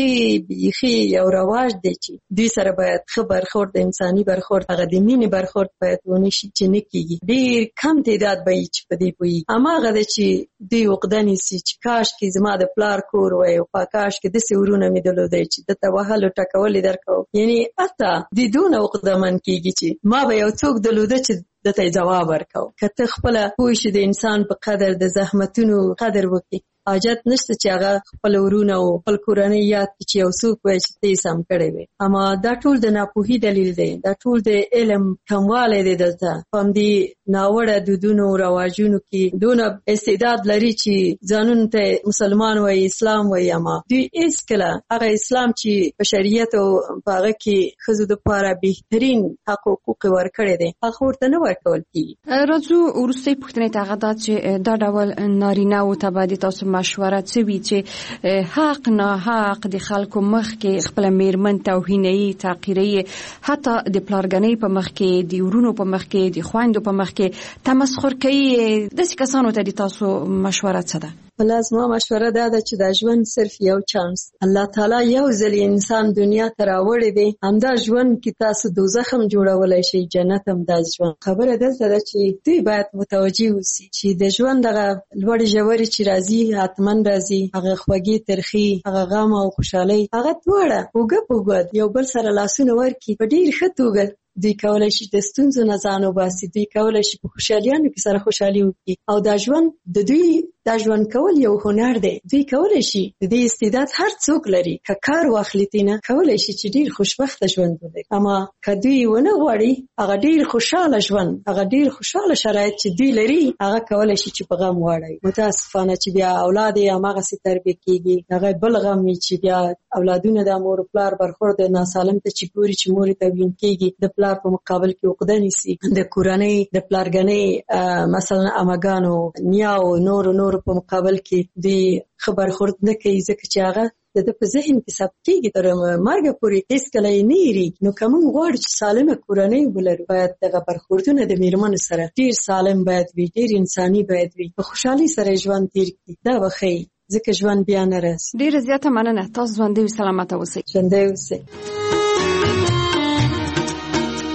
بیخي یو رواج دی چې دوی سره باید ښه برخورد د انساني برخورد هغه د مینې برخورد باید ونه شي چې نه کېږي ډېر کم تعداد به وي چې په دې پوهېږي هماغه ده چې دوی عقده نیسي چې کاشکې زما د پلار کور وی او کاشکې داسې ورونه مې درلودی چې دته وهل او ټکول یې درکوم یعنې حتی دوی دونه عقدهمن کېږي چې ما به یو څوک درلوده چې دته جواب ورکاو که ته خپله پوه شې د انسان په قدر د زحمتونو قدر وکړي حاجت نشته چې هغه خپل ورونه او خپل کورنۍ یاد کړي چې یو څوک وایي چې ته یې سم کړی وې اما دا ټول د ناپوهي دلیل دی دا ټول د علم کموالی دی دلته په همدې ناوړه دودونو رواجونو کې دونه استعداد لري چې ځانونو ته مسلمان وایي اسلام وایي اما دوی هېڅکله هغه اسلام چې په شریعت او په هغه کې ښځو دپاره بهترین حق حقوق یې ورکړی دی هغه ورته نه ورکول کېږي راځو وروستۍ پوښتنې ته هغه دا چې دا ډول نارینه‌وو ته به د تاسو مشوره څه وي چې حق ناحق د خلکو مخ کې خپل میرمن توهینوي تحقیروي حتی د پلارګنۍ په مخ کې د ورونو په مخ کې د خویندو په مخ کې تمسخر کوي داسې کسانو ته د تاسو مشوره څه ده بله زما مشوره دا ده چې دا ژوند صرف یو چانس الله تعالی یو ځل انسان دنیا ته راوړی دی همدا ژوند کې تاسو دوزخ هم جوړولی شئ جنت هم دا ژوند خبره دلته ده چې دوی باید متوجه اوسي چې د ژوند دغه لوړې ژورې چې راځي حتما راځي هغه خوږې ترخي هغه غم او خوشحالۍ هغه دواړه اوږه په اوږه یو بل سره لاسونه ورکړي په ډېر ښه توګه دوی کولای شي د ستونزو نه ځان وباسي دوی کولای شي په خوشحالیانو کې سره خوشحالي وکړي او دا ژوند د دوی دا ژوند کول یو هنر دی دوی کولای شي د دې استعداد هر څوک لري که کار واخلي تینه کولای شي چې ډېر خوشبخته ژوند ولري اما که دوی ونه غواړي هغه ډېر خوشحاله ژوند هغه ډېر خوشحاله شرایط چې دوی لري هغه کولای شي چې په غم واړوي متاسفانه چې بیا اولاد یې هماغسې تربیه کېږي هغه بل غم وي چې بیا اولادونه د مور پلار برخورد ناسالم ته چې ګوري چې مور یې توهین کېږي د پلار په مقابل کې عقده نیسي د کورنۍ د پلارګنۍ مثلا اماګانو نیاو نور په مقابل کې دوی ښه برخورد نه کوي ځکه چې هغه د ده په ذهن کې ثبت کېږي تر مرګه پورې هېڅکله یې نه هېرېږي نو که موږ غواړو چې سالمه کورنۍ ولرو باید دغه برخوردونه د میرمنو سره ډېر سالم باید وي ډېر انساني باید وي په خوشحالۍ سره ژوند تېر کړي دا به ښایي ځکه ژوند بیا نه راځي ډېره زیاته مننه تاسو ژوندی سلامته اوسئ ژوندی اوسئ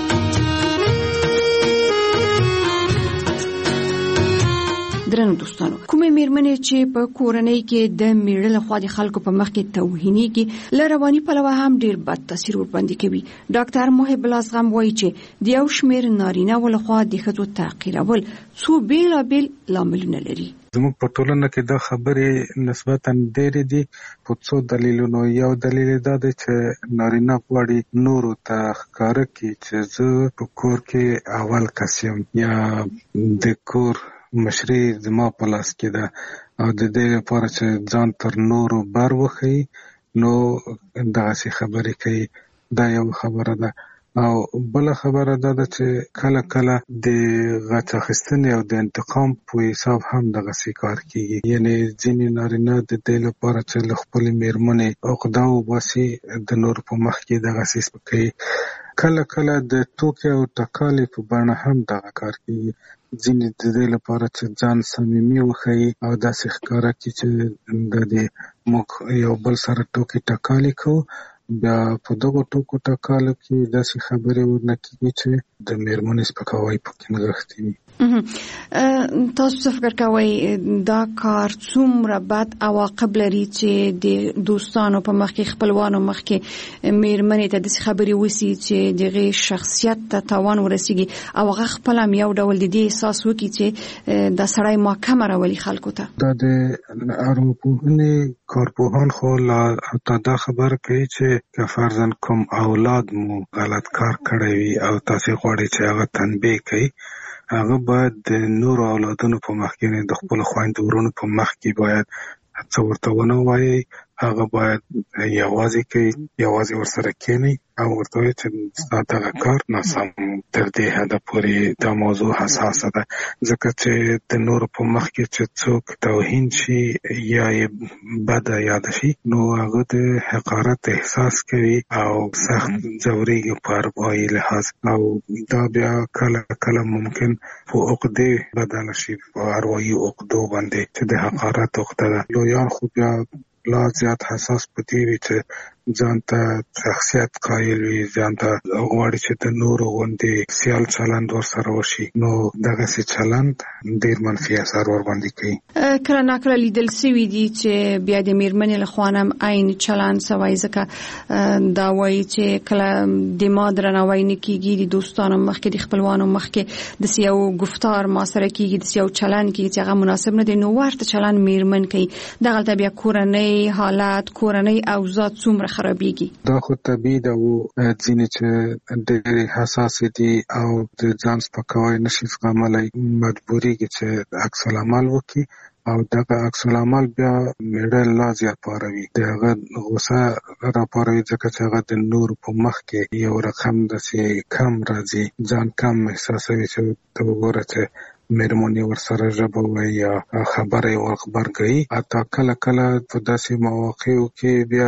درنو دوستانو کومې میرمنې چې په کورنۍ کې د میړه لخوا د خلکو په مخ کې توهینېږي له رواني پلوه هم ډیر بد تاثیر ورباندې کوي. ډاکټر محب الله زغم وایي چې د یو شمېر نارینه ولخوا د ښځو تحقیرول څو بیلابیل لاملونه لري. زموږ په ټولنه کې دا خبرې نسبتاً ډېرې دي په څو دلیلونو. یو دلیل دا دی چې نارینه غواړي نورو ته ښکاره کړي چې زه په کور کې اول کس یم یا د کور مشري زما په لاس کې ده او د دې لپاره چې ځان تر نورو بر وښیي نو دغسې خبرې کوي. دا یو خبره ده. او بل خبره دا ده چې کله کله د غچ اخیستنې او د انتقام په حساب هم دغسې کار کیږي. یعنی ځینې نارینه د دې لپاره چې له خپلې میرمنې عقده وباسي د نور په مخ کې دغسې سپکوي. کله کله د ټوکې او ټکالې په بڼه هم دغه کار کیږي. ځینې د دې لپاره چې ځان صمیمي وښیي او داسې ښکاره کړي چې د موږ یو بل سره ټوکې ټکالې کوو. بیا په دغو ټوکو ټکالو کې داسې خبرې ورنه کېږي چې د میرمنې سپکاوی پکې نغښتی وي. تاسو څه فکر کوئ دا کار څومره بد عواقب لري چې د دوستانو په مخ کې خپلوانو مخ کې میرمنې ته داسې خبرې وسي چې دغه شخصیت ته تاوان ورسیږي او هغه خپل هم یو ډول د دې احساس وکړي چې دا سړی محکمه راولي خلکو ته؟ دا د ارواپوهنې کارپوهان خو حتی دا خبره کوي چې که فرضاً کوم اولاد مو غلط کار کړی وي او تاسې غواړئ چې هغه تنبیه کوي هغه باید د نورو اولادونو په مخ کې د خپلو خویندو ورونو په مخ کې باید څه ورته ونه وایي. هغه باید یوازې ورسره کېني او ورته وایي چې ستا دغه کار ناسم. تر دې حده پورې دا موضوع حساسه ده ځکه چې د نورو په مخ کې چې څوک توهین شي یا یې بده یاده شي نو هغه د حقارت احساس کوي او سخت ځورېږي په اروايي لحاظ او دا بیا کله کله ممکن په عقدې بدله شي په اروايي عقدو باندې چې د حقارت عقده ده. لویان خو بیا لا زیات حساس پدې وي چې ځان ته شخصیت قایل وي ځان ته غواړي چې د نورو غوندې سیال چلند ورسره وشي نو دغسې چلند ډېر منفي اثر ورباندې کوي. کله ناکله لیدل سوي دي چې بیا د میرمنې له خوا هم عین چلند سوی ځکه دا وایي چې کله د ما درناوی نه کېږي د دوستانو مخکې د خپلوانو مخکې داسې یو گفتار ما سره کېږي داسې یو چلند کېږي چې هغه مناسب نه دی نو ورته چلند میرمن کوي. دغلته بیا کورنۍ حالت کورنۍ اوضاع څومره خرابېږي. دا خو طبیعي ده او ځینې چې ډېرې حساسې دي او د ځان سپکاوی نشي زغملی مجبورېږي چې عکس العمل وکړي او دغه عکس العمل بیا میړه لا زیات پاروي د هغه غوسه راپاروي ځکه چې هغه د نورو په مخ کې یو رقم داسې کم راځي ځان کم احساسوي چې ته وګوره چې میرمنې ورسره ژبه وایي یا خبره یې ورغبرګوي. حتی کله کله په داسې مواقعو کې بیا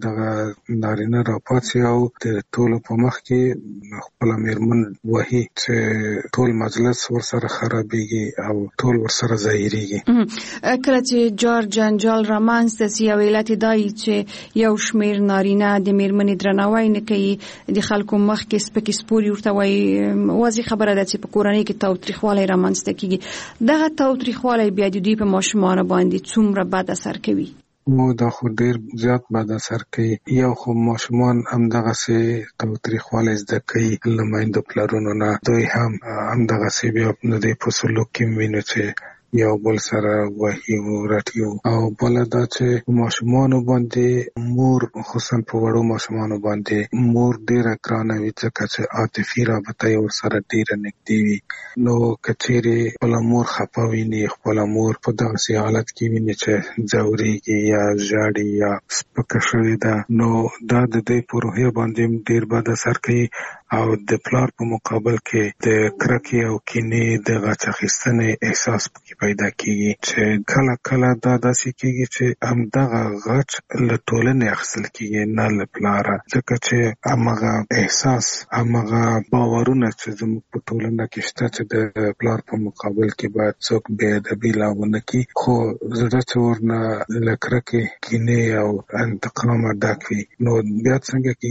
دغه نارینه راپاڅي او د ټولو په مخ کې خپله میرمن وهي چې ټول مجلس ورسره خرابېږي او ټول ورسره ظاهرېږي. کله چې جار جنجال رامنځته سي یو علت دا وي چې یو شمېر نارینه د میرمنې درناوی نه کوي د خلکو مخ کې سپکې سپورې ورته وایي. واضح خبره ده چې په کورنۍ کې تاوتریخوالی رامنځته کیږي. دغه تاوتریخوالی بیا د دوی په ماشومانو باندې څومره بد اثر کوي؟ دا خو ډیر زیات بد اثر کوي. یو خو ماشومان همدغسې تاوتریخوالی زده کوي له میندو پلرونو نه. دوی هم همدغسې بیا د دې په سلوک کې وینو چې یو بل سره وهي او رټي او بله دا چې ماشومانو باندې مور خصوصا په وړو ماشومانو باندې مور ډیره ګرانه وي ځکه چې عاطفي رابطه یې ورسره ډیره نږدې وي. نو که چیرې خپله مور خفه ویني خپله مور په دغسې حالت کې ویني چې ځورېږي یا ژاړي یا سپکه شوې ده نو دا د دوی په روحیه باندې ډیر بد اثر کوي او د پلار په مقابل کې د کرکې او کینې د غچ اخیستنې احساس پکې پیدا کیږي چې کله کله دا داسې کیږي چې همدغه غچ له ټولنې اخیستل کیږي نه له پلاره ځکه چې همغه احساس همغه باورونه چې زموږ په ټولنه کې شته چې د پلار په مقابل کې باید څوک بې ادبي لا ونه کړي خو زړه چې ورنه له کرکې کینې او انتقامه ډک وي نو بیا څنګه کیږي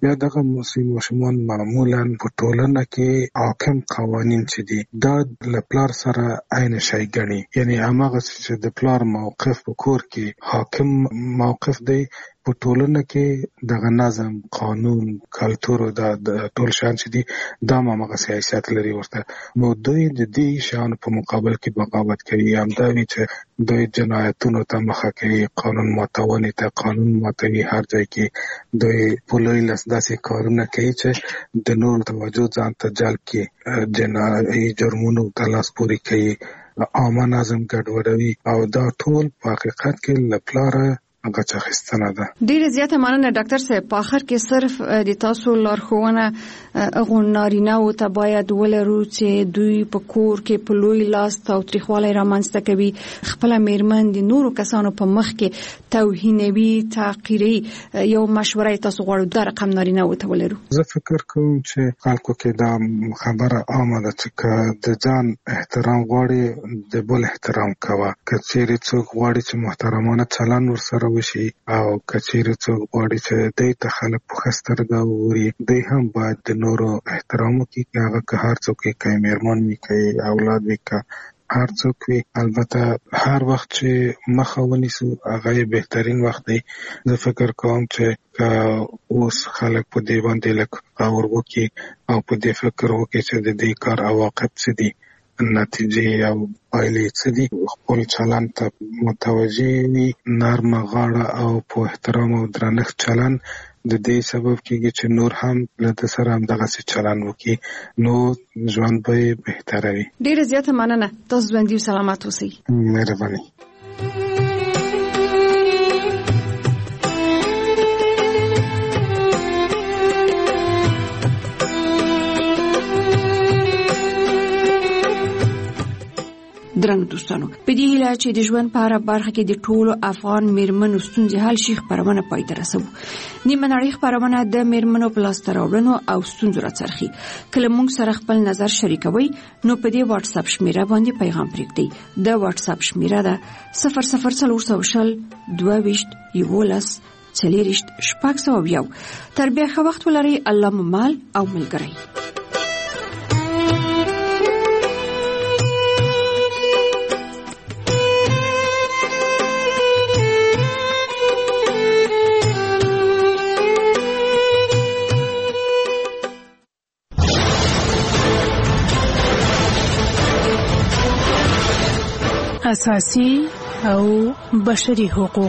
بیا دغه ماشومان معمولا په ټولنه کې حاکم قوانین چې دي دا له پلار سره عین شی ګڼي، یعنی هغه چې د پلار موقف په کور کې حاکم موقف دی په ټولنه کې دغه نظم قانون کلتور او د ټول شان چې دي دا هغه سیاست لري ورته، نو دوی د دې شان په مقابل کې بغاوت کوي، همدا وی چې دوی جنایتونو ته مخه کوي، قانون ماتونې ته قانون ماتوي، هر ځای کې دوی په لوی لاس داسې کارونه کوي چې د نور توجه ځان ته جلب کړي، جنایي جرمونو ته لاس پورې کوي، عامه نظم ګډوډوي او دا ټول په حقیقت کې له پلاره هغه خستنه ده. ډیره زیاته مننه ډاکټر صاحب. په اخر کې صرف د تاسو لارښوونه هغه نارینه او ته باید ولرو چې دوی په کور کې په لوی لاس تاوتریخوالی رامنځته کوي، خپل میرمن د نورو کسانو په مخ کې توهینوي، تحقیري. یو مشوره تاسو غواړو دا رقم نارینه او ته ولرو؟ زه فکر کوم چې خلکو کې دا خبره عامه ده چې د ځان احترام غواړي د بل احترام کوه، که چیرې څوک غواړي چې محترمانه چلند ورسره وشي او کچېره څوک غواړي چې دوی ته خلک په ښه سترګه وګوري، دوی هم باید د نورو احترام وکړي، هغه که هر څوک یې کوي، میرمن وي کوي، اولاد وي که هر څوک وي. البته هر وخت چې مخه ونیسو هغه یې بهترین وخت دی. زه فکر کوم چې اوس خلک په دې باندې لږ غور وکړي او په دې فکر وکړي چې د دې کار عواقب څه دي، نتیجې او پایلې څه دي، خپل چلند ته متوجه وي، نرمه غاړه او په احترام او درنښت چلند د دې سبب کېږي چې نور هم له ده سره همدغسې چلند وکړي، نو ژوند به یې بهتره وي. ډېره زیاته مننه. تاسو ژوندي او سلامت اوسئ. مهرباني. درنو دوستانو، په دې هیله چې د ژوند په هره برخه کې د ټولو افغان میرمنو ستونزې حل شي خپرونه پای ته رسوو. نیمه نړۍ خپرونه د میرمنو په لاسته راوړنو او ستونزو راڅرخي. کله موږ سره خپل نظر شریکوي نو په دې واتس اپ شمیره باندې پیغام پرېږدئ. د واتس اپ شمیره ده 0040 22 11 40 601. تر بیا ښه وخت ولرئ. الله مو مال او ملګری. اساسي او بشري حقوق.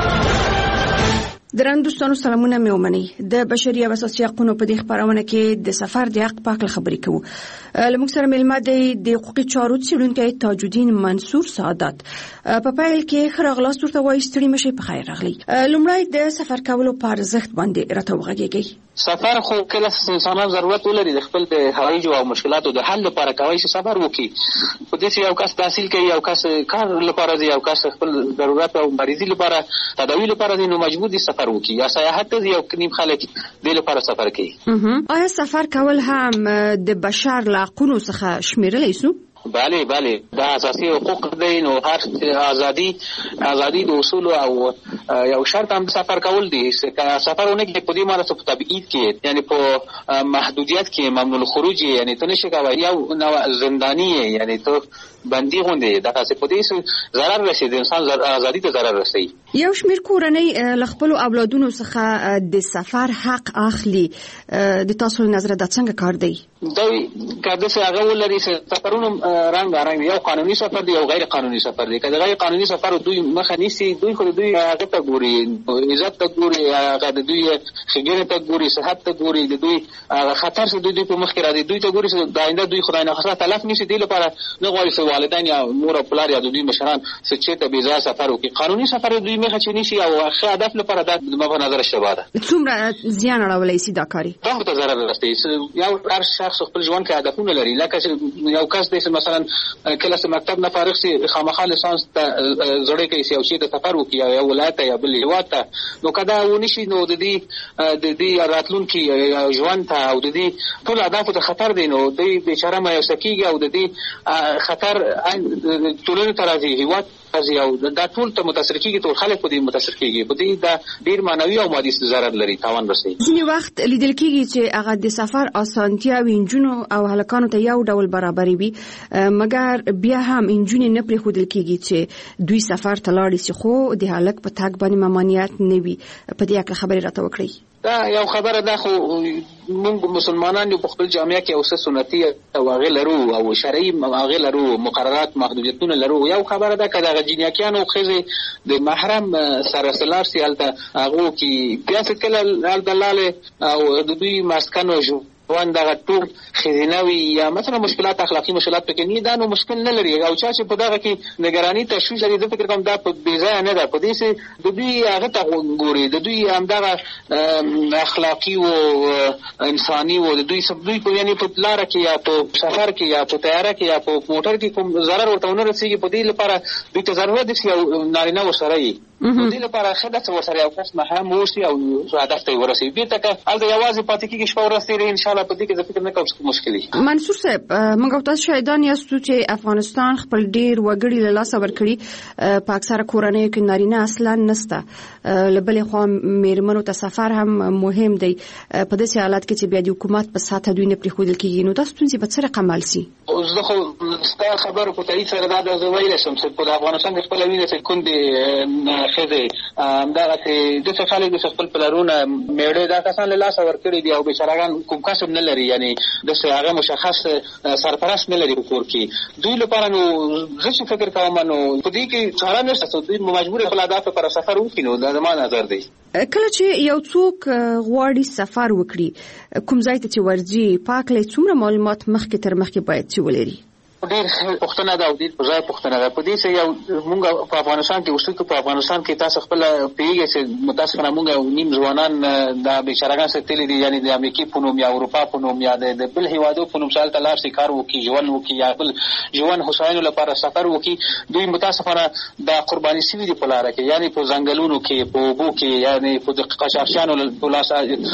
درنو دوستانو سلامونه مې ومنئ. د بشري او اساسي حقوقو په دې خپرونه کې د سفر د حق په اړه خبرې کوو. لمونږ سره مېلمه دی د حقوقي چارو څېړونکی تاجالدین منصور سعادت. په پیل کې ښه راغلاست ورته وایي. ستړي مشئ، په خیر راغلی. لومړی د سفر کولو په ارزښت باندې راته وغږیږئ. سفر خو کله انسانان ضرورت ولري د خپل د هوایي او مشکلاتو د حل لپاره کوي چې سفر وکړي. په دې چې یو کس تحصیل کوي، یو کس کار لپاره دی، یو کس خپل ضرورت او مریضي لپاره تداوی لپاره دی، نو مجبور دي سفر وکړي. یا سیاحت ته یو کنیم خلک د لپاره سفر کوي. آیا سفر کول هم د بشر له حقوقو څخه شمیرلی سو؟ بله دا اساسي حقوق دي. نو هر ازادي د اصول او یو شرط هم سفر کول دي. سفرونه کې په دې معنی څه په تبعید کې، یعنی په محدودیت کې ممنوع الخروج، یعنی ته نشي کولای یو نو زندانی، یعنی ته بندي غونډه دغه څه په دې ضرر رسي، د انسان ازادي ته ضرر رسي. یو شمیر کورنۍ ل خپل اولادونو څخه د سفر حق اخلي. د تاسو نظر د څنګه کار دی؟ دوی کله چې هغه ولري سفرونه رنګ یو قانوني سفر دی، یو غیر قانوني سفر دی. کله غیر قانوني سفر دوی مخه نیسي، دوی خو دوی هغه ته ګوري، عزت ته ګوري، هغه د دوی خګنه ته ګوري، صحت ته ګوري، د دوی خطر څخه دوی په مخ کې راځي، دوی ته ګوري چې دا آینده دوی خدای نه خاصه تلف نشي. دی لپاره نه غواړي چې والدین یا مور او پلار یا دوی مشران چې ته بي ځای سفر وکړي. قانوني سفر دوی مخه چي نشي او ښه هدف لپاره د په نظر شته ده. څومره زیان اړولای سي دا کاری؟ دا ته ضرر رسي. یو هر شخص خپل ژوند کې هدفونه لري. لکه یو کس د مثلا کله چې مکتب نه فارغ سي، خامخا لیسانس ته زړه کې سي او چې د سفر وکړي یا ولایت یا بل هیواد ته، نو کدا ونشي نو د دې راتلونکي ژوند ته او د دې ټول اهداف ته خطر دی. نو دوی بیچاره مایوسه کیږي او د دې خطر سفر ټولنې ته راځي، هیواد راځي او دا ټول ته متاثر کیږي، ټول خلک په دې متاثر کیږي. په دې دا ډیر معنوي او مادي ضرر لري، تاوان رسوي. ځینې وخت لیدل کیږي چې هغه د سفر اسانتیا وینجونو او هلکانو ته یو ډول برابري وي، مګر بیا هم انجونې نه پرې خودل کیږي چې دوی سفر ته لاړ شي، خو د هلک په تګ باندې ممانعت نه وي. په دې اړه خبرې راته وکړئ. دا یو خبره ده، خو موږ مسلمانان په خپل جامعه کې اوسه سنتي او هغه لرو او شرعي هغه لرو، مقررات محدودیتونه لرو. یو خبره ده که د جنیاکیانو خزه د محرم سره سلار سي هلته هغه کې بیا څه کله دلاله او د دوی مسکنو وان دغه ټول خزینوي یا مثلا مشکلات اخلاقی مشکلات پکې نه دا نو مشکل نه لري. او چې په دغه کې نگرانی تشویش لري، د فکر کوم دا په بیځای نه ده. په دې سه د دوی هغه ته ګوري، د دوی هم دغه اخلاقی او انساني او د دوی سب دوی په یعنی په لار کې یا په سفر کې یا په تیاره کې یا په موټر کې کوم ضرر ورته نه رسیږي. په دې لپاره دوی ته ضرورت دي چې نارینه وسره یي، په دې لپاره خدای وسره یو کس مهم وشي او هدف ته ورسېږي. بیرته که الته یوازې پاتې کېږي شپه ورځ تېرې، ان شاء الله په دې کې زه فکر نه کوم چې مشکل وي. منصور صاحب، موږ او تاسو شاهدان یاستو چې افغانستان خپل ډیر وګړي له لاسه ورکړي، په اکثره کورنیو کې نارینه اصلا نشته، لبلې خو میرمنو ته سفر هم مهم دی. په داسې حالت کې چې بیا د حکومت په ساته دوی نه پرېښودل کېږي، نو دا ستونزې به څه رقم حل شي؟ زه خو ستا خبرو په تایید سره دا زه ویلی شم چې په افغانستان کې خپله وینه چې کونډې ښځې همدغسې داسې خلک دي چې خپل پلرونه میړه دا کسان له لاسه ورکړي دي او بیچارهګان کوم کسب نه لري، یعنی داسې هغه مشخص سرپرست نه لري په کور کې. دوی لپاره نو زه چې فکر کوم نو په دې کې چاره نشته، دوی مجبور خپل اهداف لپاره سفر وکړي. نو دا زما نظر دی. کله چې یو څوک غواړي سفر وکړي، کوم ځای ته چې ورځي، پاکله څومره معلومات مخکې تر مخکې باید چې ولري؟ ډېر پوښتنه ده او ډېر په ځای پوښتنه ده. په دې چې یو موږ په افغانستان کې اوسېږو، په افغانستان کې تاسو خپل پوهېږئ چې متاسفانه موږ نیم ځوانان دا بېچارهګان ستلي دي، یعنې د امریکې په نوم یا اروپا په نوم یا د بل هېوادو په نوم چې هلته لاړ شي کار وکړي، ژوند وکړي یا بل ژوند هوساینو لپاره سفر وکړي. دوی متاسفانه دا قرباني شوي دي په لاره کې، یعنې په ځنګلونو کې، په اوبو کې، یعنې په د قاچاقچیانو په لاس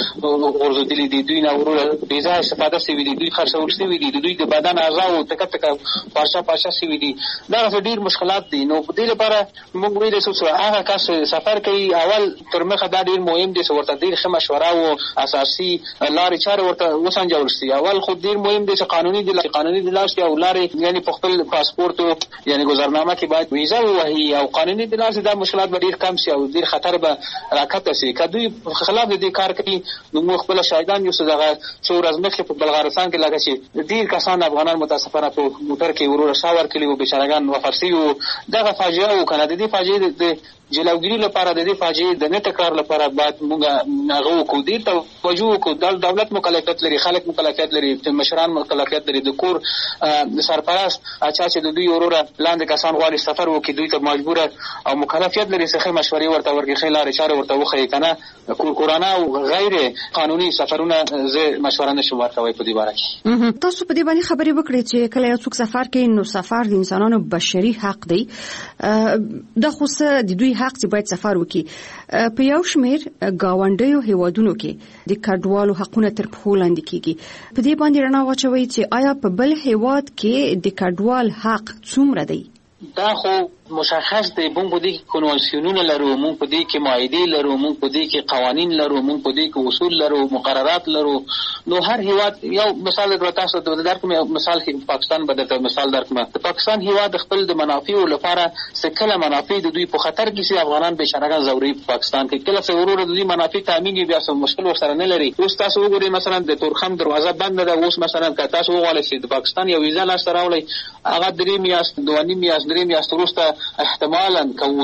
غورځېدلي دي. دوی نه وروره بېځایه استفاده شوي دي، دوی خرڅول شوي دي، د دوی د بدن اعضاو تکه تکه پارچه شوي دي. دا ډېر مشکلات دي. نو په دې لپاره موږ ویلی شو چې هغه کس سفر کوي، اول تر مخه دا ډېر مهم دی چې ورته ډېر ښه مشوره او اساسي لارې چارې ورته وسنجول شي. اول خو ډېر مهم دی چې قانوني د لار شي او لارې یعنې په خپل پاسپورت یعنې ګذرنامه کې باید ویزه ووهي او قانوني د لار شي. دا مشکلات به ډېر کم شي او ډېر خطر به راکته شي. که دوی خلاف د دې کار کوي، نو موږ خپله شاهدان یو چې دغه څو ورځې مخکې په بلغارستان کې لکه چې ډېر کسان افغانان متاسفانه په موټر کې ورور شاور کړي وو، بیچارهګان وفات شوي وو. دغه فاجعه وو که نه، د دې فاجعې د جلوګیري لپاره، د دې فاجعې د نه تکرار لپاره باید موږ هغه وکړو، دې توجه وکړو. دولت مکلفیت لري، خلک مکلفیت لري، مشران مکلفیت لري، د کور سرپرست چا چې د دوی وروره لاندې کسان غواړي سفر وکړي، دوی ته مجبوره او مکلفیت لري چې ښې مشورې ورته ورکړي، ښې لارې چارې ورته وښیي. که نه کورکورانه او غیر قانوني سفرونه زه مشوره نشم ورکوی په دې باره کې. تاسو په دې باندې خبرې وکړې چې کله یو څوک سفر کوي، نو سفر د انسانانو بشري حق دی. دا خو څه د دوی حق چې باید سفر وکړي. په یو شمېر ګاونډیو هیوادونو کې د کډوالو حقونه تر پښو لاندې کیږي. په دې باندې رڼا واچوي چې آیا په بل هیواد کې د کډوال حق څومره دی؟ دا خو مشخص دی. موږ په دې کې کنوانسیونونه لرو، موږ په دې کې معاهدې لرو، موږ په دې کې قوانین لرو، موږ په دې کې اصول لرو، مقررات لرو. نو هر هیواد یو مثال تاسو ته درکوم، مثال پاکستان به درته مثال درکوم. د پاکستان هیواد خپل د منافعو لپاره څه کله منافع د دوی په خطر کې چې افغانان بیچارهګان ځوري په پاکستان کې، کله چې وروره د دوی منافع تامینږي بیا څه مشکل ورسره نه لري. اوس تاسو وګورئ مثلا د تورخم دروازه بنده ده. اوس مثلا که تاسو وغواړئ چې د پاکستان یو ویزه لاسته راوړئ، هغه 3 میاشت 2.5 میاشت 3 میاشت وروسته احتمالاً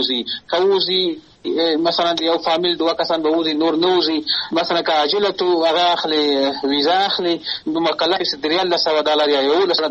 کوزي مثلا یو فامیل 2 کسان به وزي، نور نه وزي. مثلا که عاجله تو هغه اخلي ویزا اخلي، نو مکلف $100 یا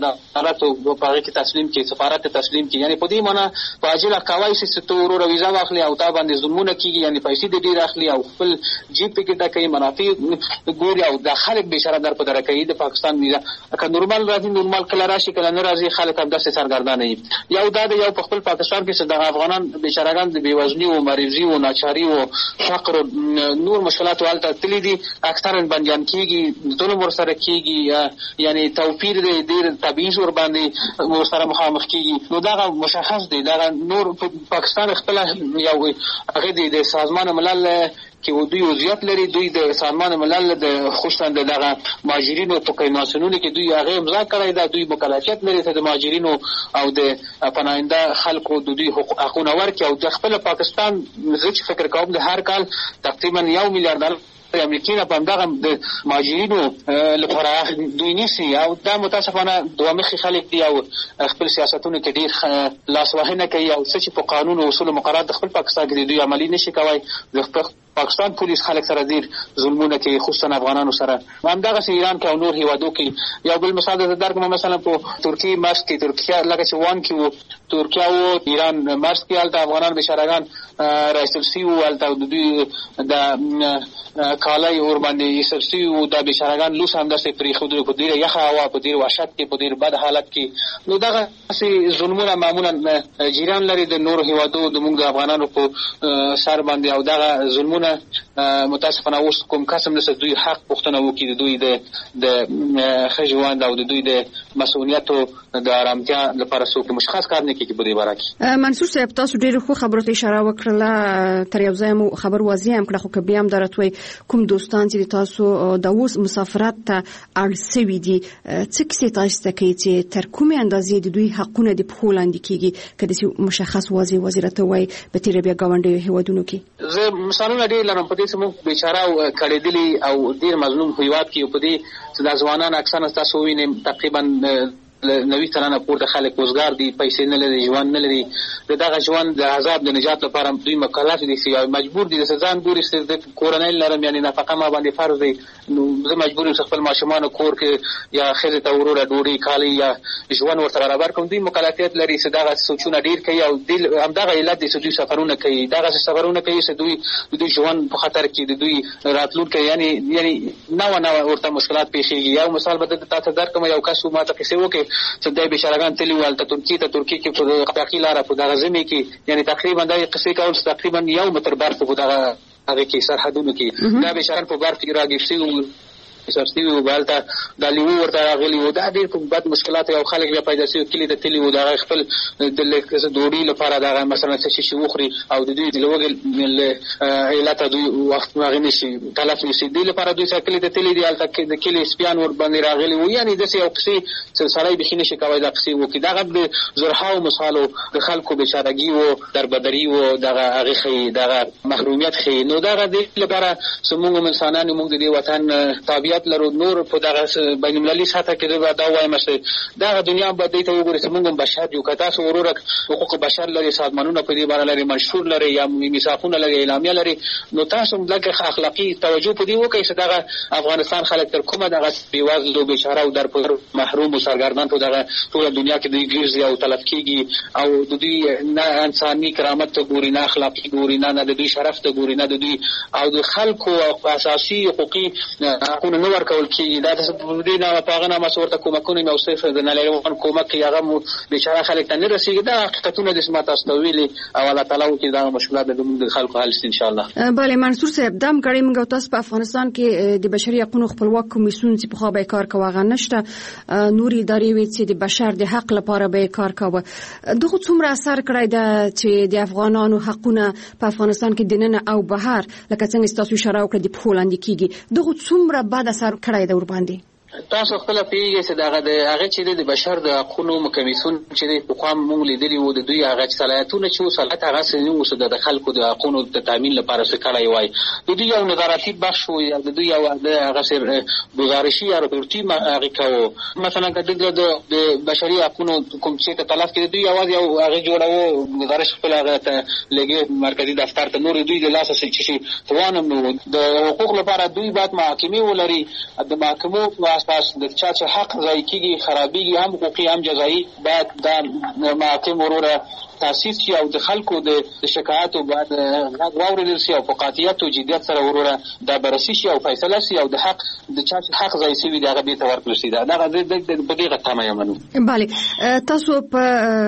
$100 په هغه کې تسلیم کې، سفارت تسلیم کې. یعنی په دې معنی په عاجله کوي چې تو ورو ویزا واخلي او تا باندې ظلمونه کیږي، یعنی پیسې دې ډیر اخلي او خپل جیب کې ډکې منافع ګوري او د خلک بیچاره در په درکې د پاکستان ویزا. که نورمال راځي، نورمال کله راشي کله نه راځي، خلک هم داسې سرګردانه وي. یو دا د یو په خپل پاکستان کې چې د افغانان بیچارهګان د بیوزنی او مریضي بېوزلي او ناچاري او فقر او نور مشکلات ولته تللی دي اکثرا بنديان کیږي ظلم ورسره کیږي یعنی توپیر دی ډېر تبعیض ور باندې ورسره مخامخ کیږي نو دا مشخص دی دا نور پاکستان خپل یو هغه د سازمان ملل کې دوی وضعیت لري دوی د سازمان ملل د خصوصا دغه مهاجرینو په قانونونو کې دوی هغه امضا کړی دا دوی مکلفیت لري ته د مهاجرینو او د پناهنده خلکو د دوی حقوقونه ورکړي او د خپل پاکستان زه چې فکر کوم د هر کال تقریبا 1 میلیارډ ډالر امریکای په همدغه د مهاجرینو لپاره دوی نیسي او دا متاسفانه دوه مخې خلک دي او خپل سیاستونو کې ډېر لاسوهنه کوي او څه چې په قانون او اصول مقررات د خپل پاکستان کې دوی عملي نشي کوي د پاکستان پولیس خلک سره ډېر ظلمونه کوي خصوصا افغانانو سره همدغه ایران کې او نور هیوادو کې یو بل مثال د درګ مثلا په ترکیه مارس کې ترکیه لکه چې وان کې وو ترکیه او ایران مارس کې الته افغانان بشارهګان رئیس سی او الته د دوی د کالای اور باندې سرسي او د بشارهګان لوس هم داسې پرې خو د ډیره یخه هوا په ډیر وحشت کې په ډیر بد حالت کې نو دغه ظلمونه معمولا جیران لري د نور هیوادو د موږ د افغانانو په سر باندې او دغه ظلمونه متاسفانه اوس کوم قسم نس دوی حق پښتنه وکړي دوی د خجوان او د دوی د مسؤلیت او د آرامتیا لپاره څوک مشخص کار نه کوي په دې باره کې منصور صاحب تاسو ډیر خو خبرو ته اشاره وکړه تر یو ځای مو خبر واضح هم کړه خو که بیا هم درته کوم دوستان چې تاسو د اوس مسافرت ته اړسوي دي څه کیسه تاسو ته کوي چې تر کومه اندازې د دوی حقونه د پولاند کېږي کله چې مشخص واضح وزارت وای به تیر بیا گاونډي هیوادونو کې زه مثالونه ډیر لرم په دې سمو بیچاره او کړهدلی او ډیر مظلوم هیواد کې په دې چې د ځوانان اکثر تاسو وینئ تقریبا 90 تنه پورته خلک وزګار دي پیسې نه لري ژوند نه لري دغه ژوند د عذاب د نجات لپاره دوی مکلف دي چې مجبور دي چې ځان ګوري چې د کورنۍ لرم یعنی نفقه ما باندې فرض دی نو زه مجبور یم خپل ماشومان کور کې یا خزه ته وروره ډوډۍ کالی یا ژوند ورته برابر کوم دوی مکلفیت لري چې دغه سوچونه ډیر کوي او همدغه علت دي چې دوی سفرونه کوي دغه سفرونه کوي چې دوی ژوند په خطر کې دي دوی راتلونکي یعنی نو ورته مشکلات پیښیږي یو مثال به تاسو درکم یو کس ما ته کیسه وکړي چې دای بشارهګان تللی ولته ترکیه کې په تاخیل لاره په دغه زمي کې یعنی تقریبا د قصې کول تقریبا 1 متر برف په دغه هغه کې سرحدونو کې دا بشارهګان په برف کې راګیشي سرسي او بالته د لیو ورته راغلی و دا ډېر کوم بد مشکلات یو خلک بیا پیدا شي کلی د تلی و دا خپل د لکه دوړي لپاره دا مثلا څه شي وخوري او د دوی د لوګل علت دوی وخت مغني شي تلف نشي د لپاره دوی څخه کلی د تلی دی الته د کلی سپیان ور باندې راغلی و یعنی د یو قصې سلسله به خینه شي کوي د قصې و کې دا غد زرها او مثالو د خلکو بشارګي و دربدري و دغه هغه خي دغه محرومیت خي نو دغه د لپاره سمون انسانانو موږ د وطن تابعیت لرو نور په دغه بین المللي سطح کې دا وایم چې دا دنیا به دې ته وګوري چې موږ بشر یو کتا سو ورور حقوق بشر لري سازمانونه په دې باره لري منشور لري یا میثاقونه لري اعلامیه لري نو تاسو لکه اخلاقی توجه په دې وکړئ چې دغه افغانستان خلک تر کومه دغه بیوازلو بیچاره او در محروم او سرګردان په دغه ټول دنیا کې د ګرځي او تلف کیږي او د دوی نه انساني کرامت ته ګوري نه اخلاقی ګوري نه د دوی شرف ته ګوري نه د دوی او د خلکو اساسي حقوقي حقوق نو ورکول کیږي دا د دې نه پاغه نه مسورته کومکونه مې اوسه د نړیوال کومک هغه مو بیچاره خلک ته نه رسیږي دا حقیقتونه د سمات استویلي او الله تعالی کې دا مشکلات د خلکو حل ان شاء الله بله منصور صاحب دم کړي موږ تاسو په افغانستان کې د بشري حقوقو خپلواک کمیسیون چې په خو به کار کوي نشته نوري ادارې وي چې د بشر د حق لپاره به کار کوي دغه څومره اثر کړی دا چې د افغانانو حقونه په افغانستان کې دننه او بهر لکه څنګه تاسو اشاره وکړه د پولاند کېږي دغه څومره بعد اثر کړی دا ور باندې تاسو خپل پیږئ چې دغه د هغه چې د بشر د حقوقو کمیسیون چې د قوم موږ لیدلی وو د دوی هغه صلاحیتونه چې وسلط هغه سنو وسه د خلکو د حقوقو د تامین لپاره څه کړی وای د دوی یو نظارتي بخش وو یا د دوی یو هغه سر گزارشي یا رپورټي هغه کوو مثلا کله د بشري حقوقو کوم چې تلف کړي دوی اواز یو هغه جوړاو گزارش خپل هغه ته لګي مرکزی دفتر ته نور دوی د لاسه چې توانم نو د حقوق لپاره دوی بعد محاکمه ولري د محاکمو اساس د چا چې حق ځای کیږي خرابېږي هم حقوقي هم جزایي باید د محاکم وروره تاسیس شي او د خلکو د شکایاتو باید غږ واورېدل شي او په قاطعیت او جدیت سره وروره دا بررسي شي او فیصله شي او د حق د چا چې حق ځای شوي دی هغه بیرته ورکړل شي. دا په دې تمه یم. بله تاسو په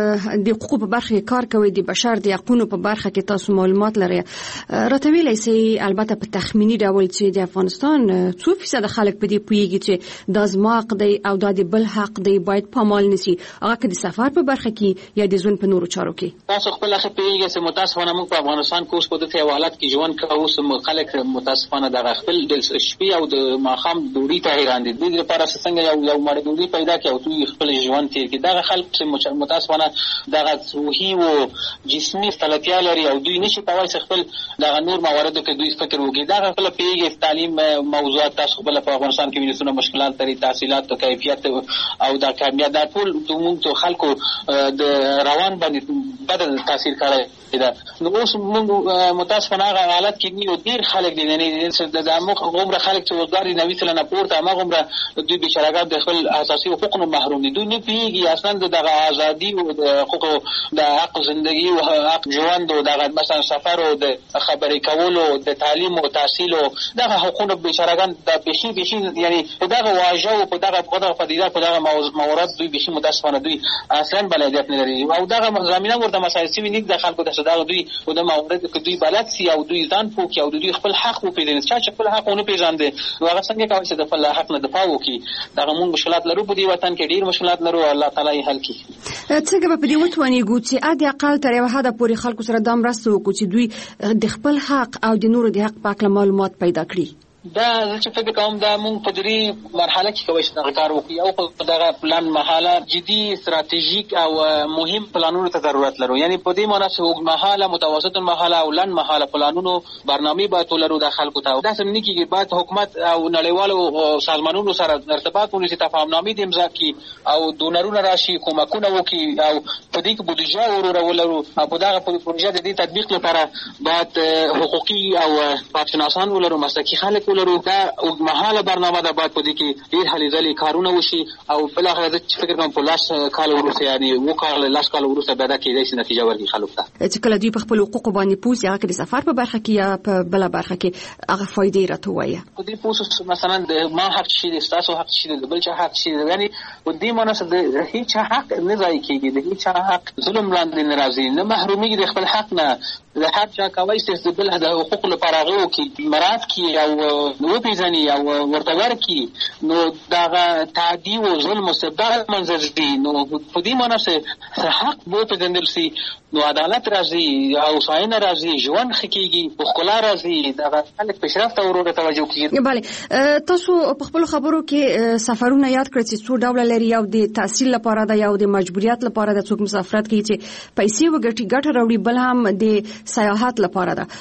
د حقوقو په برخه کې کار کوئ، د بشر د حقوقو په برخه کې تاسو معلومات لرئ. راته ویلی سئ البته په تخمینی ډول چې د افغانستان څو فیصد خلک په دې پوهیږي چې دا زما حق دی او دا د بل حق دی باید پامال نشي، هغه که د سفر په برخه کې یا د ژوند په نورو چارو کې؟ تاسو خپل ښه پوهیږئ چې متاسفانه موږ په افغانستان کې اوس په دغه حالت کې ژوند کوو. اوس خلک متاسفانه د خپل د شپې او د ماښام ډوډۍ ته حیران دي. د لپاره څنګه یو مړ ډوډۍ پیدا کړي او دوی خپل ژوند تیر کړي. دغه خلک چې متاسفانه دغه روحي او جسمي ستړیا لري او دوی نشي کولای خپل دغه نور مواردو کې دوی فکر وکړي. دغه خپل پیږي تعلیم موضوعات تاسو خپل په افغانستان کې وینئ مشکلات لري، تحصیلات او کیفیت او د کامیابی د ټول موږ خلکو د روان باندې بدل تاثیر کوي. نو اوس موږ متاسفانه هغه حالت کې نیو ډیر خلک دي نه د عمره خلک چې وګړي نوې سره نه پورته هغه دوی بشراګات د خپل اساسي حقوقو محروم دي. دوی نه پیږي اصلا دغه ازادي او د حقوقو د حق ژوندۍ او حق ژوند او دغه مثلا سفر او د خبرې کولو د تعلیم او تحصیل او دغه حقوقو بشراګان د بشي یعنی په دغه واژه او په دغه پدیده په دغه موارد دوی بشي متاسفانه دوی اصلا بلدیت نه لري او دغه زمينه ورته مسایل سوي نه د خلکو د صداقت دوی او د موارد کې دوی بلد سي او دوی ځان پوکي او دوی خپل حق وپیژني. چې خپل حق ونه پیژاندي نو هغه څنګه کوي چې د خپل حق نه دفاع وکړي. دغه موږ مشکلات لرو په دې وطن کې ډیر مشکلات لرو، الله تعالی یې حل کړي. څنګه په دې وتوانیږو چې اده اقل تر یو حد پورې خلکو سره د مرسته وکړو چې دوی د خپل حق او د نورو د حق په اړه معلومات پیدا کړي؟ دا چې فکر کوم دا موږ په دې مرحله کې کوي چې دا کار وکړي او په دغه پلان مرحله جدي استراتیژیک او مهم پلانونو ته ضرورت لرو. یعنی په دې معنی چې وګ مرحله متوسط مرحله او لن مرحله پلانونو برنامه باید ولرو د خلکو ته. دا څنګه کېږي باید حکومت او نړیوالو سازمانونو سره ارتباط ونیسي، تفاهمنامې امضا کړي او ډونرونه راشي، کومکونه وکړي او په دې کې بودیجه ولرو. په دغه پروژه د دې تطبیق لپاره باید حقوقي او کارشناسان ولرو، مسلکي خلک ولرو. دا اوږدمهاله برنامه ده، باید په دې کې ډېر هلې ځلې کارونه وشي او بالاخره زه فکر کوم په 10 کال وروسته یعنی 10 کال وروسته به دا کېدای شي نتیجه ورکړي خلکو ته. چې کله دوی په خپل حقوقو باندې پوس یا د سفر په برخه کې یا په بل برخه کې هغه فائدې راته وایي. په دې پوس مثلا د ما حق شي، د تاسو حق شي، د بل چا حق شي، یعنی په دې معنی چې د هیڅ حق نه ځای کېږي، د هیڅ حق ظلم لاندې نه راځي، نه محرومي د خپل حق نه. د هر چا کوي چې د بل د حقوق لپاره هغه کې مراد کی او نو پیژني او ورته ورکی نو دا تعدی او ظلم مستبد منځ دي. نو په دې معنی چې حق بو په دندل سي نو عدالت راځي او ساين راځي، ژوند خکېږي، بخلا راځي، دا خلک پیشرفت او ورو توجه کوي. بله تاسو په خپل خبرو کې سفرونه یاد کړئ چې څو ډول لري، او د تحصیل لپاره ده یا د مجبوریت لپاره ده، څوک مسافرت کوي چې پیسې وګټي ګټه راوړي، بل هم د سیاحت لپاره ده.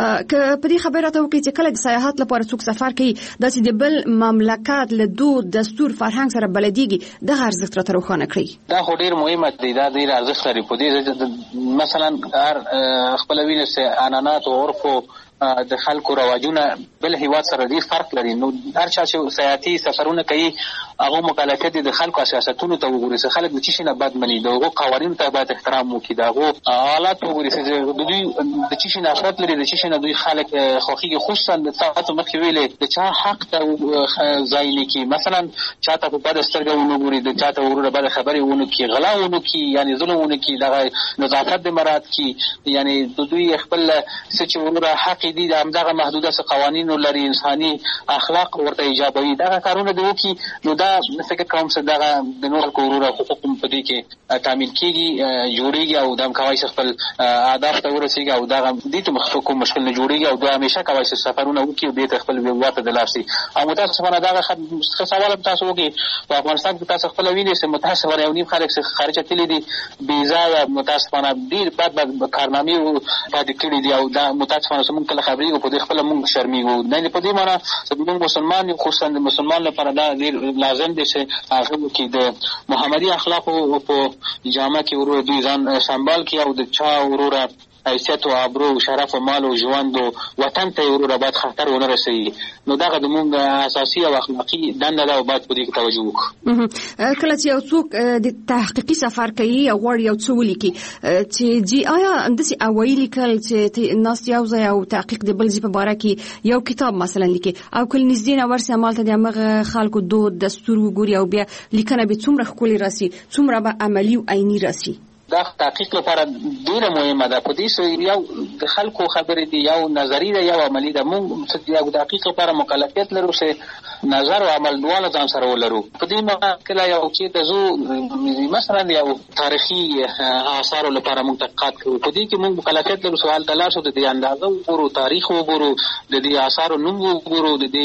که په دې خبره ته وکړي چې کله د سیاحت لپاره څوک سفر کوي داسې د بل مملکت له دود دستور فرهنګ سره بلديږي، دغه ارزښت راته روښانه کړئ. دا خو ډیر مهمه دی، دا ډیر ارزښت لري. په دې مثلا خپل وینې سه عنعنات او عرف د خلکو رواجونه بل هیواد سره ډیر فرق لري. نو هر چا چې سیاحتي سفرونه کوي هغه مکلف دي د خلکو سیاستونو ته وګوري چې خلک د چی نه بد مني، دغه قوانینو ته باید احترام وکړي، دغه حالات وګوري چې دوی د چی نه افراط لري، د چی نه دوی خلک خوخي خصوصا د ساعت مخې ویلې د چا حق ته ځای نه کی. مثلا چاته په بد سترګه ونګوري، د چاته ورور بد خبرې ونه کی، غلا ونه کی، یعنی ظلم ونه کی، دغه نظافت د مراد کی، یعنی دوی خپل چې ورور حق دي دغه محدوده قوانین لري، انساني اخلاق ورته ایجابوي. دغه کارونه دی وکي نو دا فکر کوم چې دغه د نور کورونه حقوق په دې کې تامین کیږي، جوړیږي او د کوي خپل اهداف ته ورسیږي او دغه دې ته مخکوم مشکل نه جوړیږي او دا همیشه کوي چې سفرونه وکي او دې خپل ویواته د لاسي. او متاسفانه دغه سوال تاسو وکي په افغانستان کې تاسو خپل وینئ چې متاسفانه یو نیم خلک خارج تللی دي ویزا یا متاسفانه ډیر بد کارنامې او پاتې کړي دي او دا متاسفانه موږ کله خبرې او په دې خپل موږ شرمېږو. نه په دې معنی چې موږ مسلمان یو، خصوصا د مسلمان لپاره دا ډیر لازم دي چې هغه کې د محمدي اخلاق او په جامه کې ورو دوی ځان سنبال کړي او د چا ورور حیثیت او ابرو او شرف او مال او ژوند او وطن ته ورور باید خطر ونه رسوي. نو دغه زموږ اساسي او اخلاقي دنده ده او باید په دې کې توجه وکړو. کله چې یو څوک د تحقیقي سفر کوي او غواړي یو څه ولیکي چې جی آیا اندسي اوایي لیکل چې ناس یو ځای او تحقیق د بل ځای په باره کې یو کتاب مثلا لیکي او کله نږدې نه ورسي عمل ته د هغه خلکو دود دستور وګوري او بیا لیکنه به څومره ښکلې راسي څومره به عملي او عیني راسي. دا تحقیق لپاره ډیره مهمه ده. په دې یو د خلکو خبرې دي، یو نظری ده، یو عملی ده. موږ یو تحقیق لپاره مکلفیت لرو چې نظر او عمل دواړه ځان سره ولرو. په دې مقاله یو چې د زو مثلا یو تاریخي آثار لپاره موږ تحقیقات کوو. په دې کې موږ مکلفیت لرو سوال تلاش د دې اندازه وګورو، تاریخ وګورو، د دې آثار نوم وګورو، د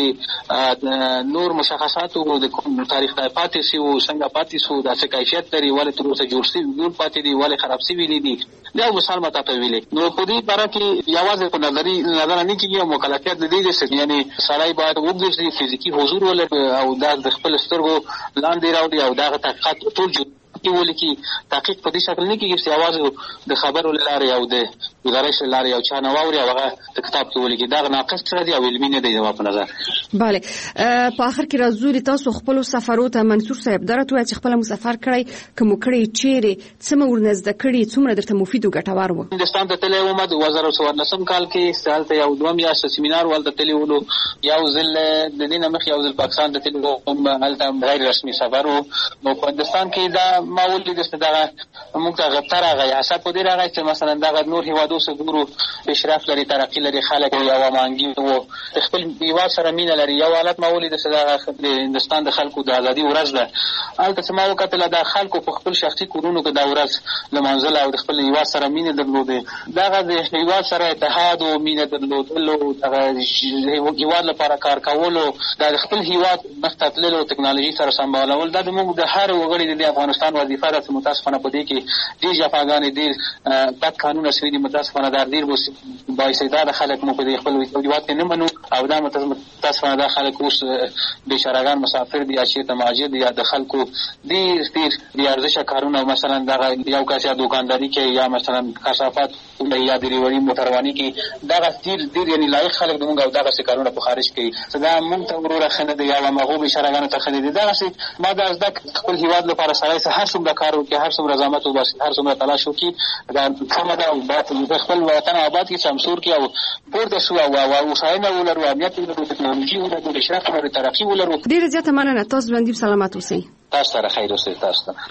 دې نور مشخصات وګورو، د تاریخ ته پاتې شي او څنګه پاتې شو، د څه کیفیت لري، ولې تر اوسه جوړ شي جوړ پاتې دي، ولې خراب شوي دي. دا یو مثال ماته ته ویلې. نو په دې باره کې یوازې په نظر نه کېږي او مکلفیت د دې چې یعنی سړی باید وګوري فزیکي حضور ولري او دا د خپل سترګو لاندې راوړي او دا تحقیقات ټول کې ولیکي. تحقیق په دې شکل نه کېږي چې یوازې د خبرو له لارې او د ګزارش له لارې یو چا نه واوري او هغه د کتاب کې ولیکي. دا ناقص څه دی او علمي نه دی زما په نظر. بله په آخر کې راځو تاسو خپل سفرو ته منصور صاحب درته وایي چې خپل مسافر کړی کوم کړی چیرې څه ورنزده کړی څومره درته مفید او ګټور و. هندوستان ته تللی وم 2014 کال کې سالته یو دوه میاشتې سیمینار ولته تللی ولو. یو ځل د دې نه مخکې یو ځل پاکستان ته تللی وم، هلته غیر رسمي سفر و. نو په هندوستان کې دا ما ولید چې دغه موږ ته غتر هغه حساب په دې راغی چې مثلا دغه نور هیوادو سره ګورو پیشرفت لري، ترقي لري، خلک یو مانګي وو، خپل هیواد سره مینه لري. یو حالت ما ولید چې دغه د هندوستان د خلکو د ازادي ورځ ده. هلته چې ما وکتل د خلکو په خپل شخصي کورونو کې دا ورځ لمانځل او د خپل هیواد سره مینه درلوده. دغه د هیواد سره اتحاد او مینه درلودلو، دغه هیواد لپاره کار کولو، د خپل هیواد مختلفو ټکنالوژي سره سمبالول، دا موږ د هر وګړي د افغانستان وظیفه ده. متاسفانه په دې کې ډېر جفاګانې، ډېر بد قانونه شوي دي. متاسفانه دا ډېر بااستعداده خلک مو په دې خپل هیواد کې نه منو او دا متاسفانه دا خلک اوس بېچارهګان مسافر دي یا چېرته مهاجر دي یا د خلکو ډېر بې ارزښته کارونه، مثلا دغه یو کس یا دوکانداري کوي یا مثلا کثافات یا ډریوري موټرواني کوي. دغه ډېر یعنې لایق خلک د موږ او دغسې کارونه په خارج کوي. دا موږ ته وروره ښه نه دی یا هغو بېچارهګانو ته ښه نه دي. دغسې ما دا زده خپل هیواد لپاره سړی هر څومره کار وکړي، هر څومره زحمت وباسي، هر څومره تلاش وکړي، دا سمه ده او باید خپل وطن آباد کړي، سمسور کړي او پورته شو او هوساینه ولرو، امنیت ولرو، ټکنالوژي ولرو، پیشرفت ولرو، ترقي ولرو. ډېره زیاته مننه. تاسو ژوندي سلامت اوسئ. تاسو سره خیر اوسئ. تاسو ته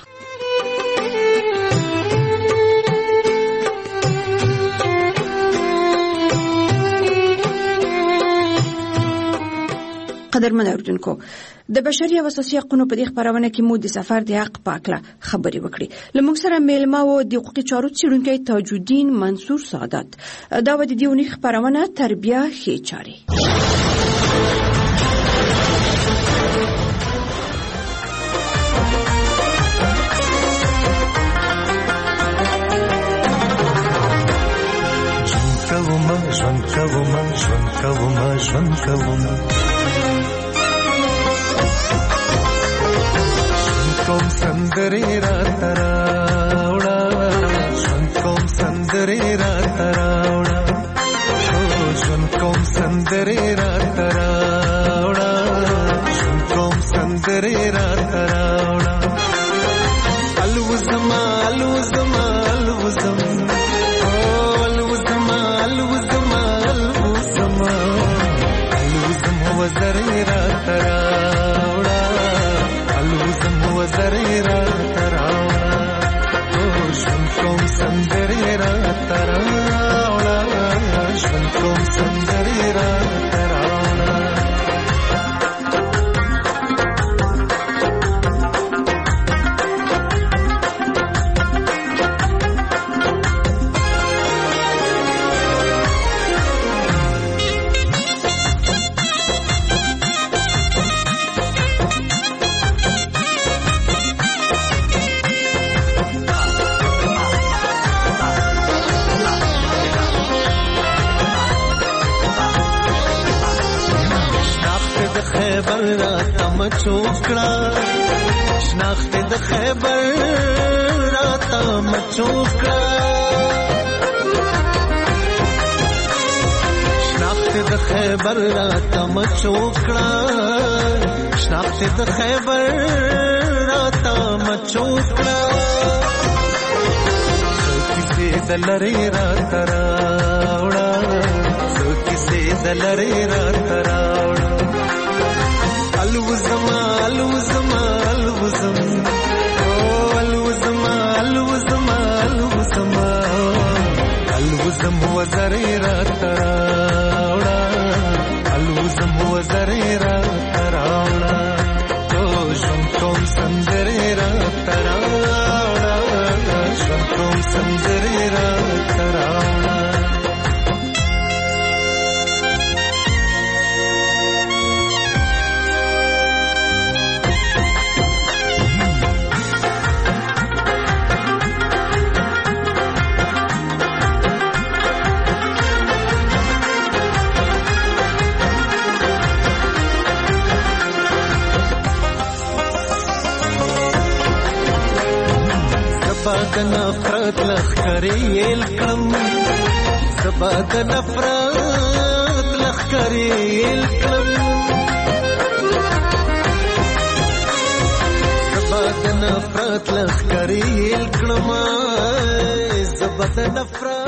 قدرمن اوریدونکو، د بشري او اساسي حقوقو په دې خبرونه کې مو د سفر د حق په اړه خبرې وکړې. لمونږ سره میلمه و د حقوقي چارو څېړونکی تاج الدین منصور سعادت. دا و د دې اونۍ خبرونه تربیه ښې چارې. ژوند کوم کوم سندرې راته راوړه، ژوند کوم سندرې راته راوړه، ژوند کوم سندرې راته راوړه، ژوند کوم سندرې راته راوړه. الوزما الوزما الوزم الوزما الوزما الوزما الوزم وزرې راته راوړه، الوزم وزرې راته راوړه، ژوند کوم سندرې راته راوړه، ژوند کوم سندرې راته راوړه. خیبر راته مچوکړه، شناخت د خیبر راته مچوکړه، خیبر راته مچوکړه شناخت د خیبر راته مچوکړه کیسې د لری راته راوړه کیسې د لری راته راوړه الوزما الوزما الوزم الوزما الوزما الوزما الوزم وزری راته راوړه الوزم وزری راته راوړه او ژوند کوم سندرې راته راوړه ژوند کوم سندرې راته راوړه د نفرت لخکرې الکم سبا د نفرت لخکرې الکم سبا د نفرت لخکرې الکم سبا د نفرت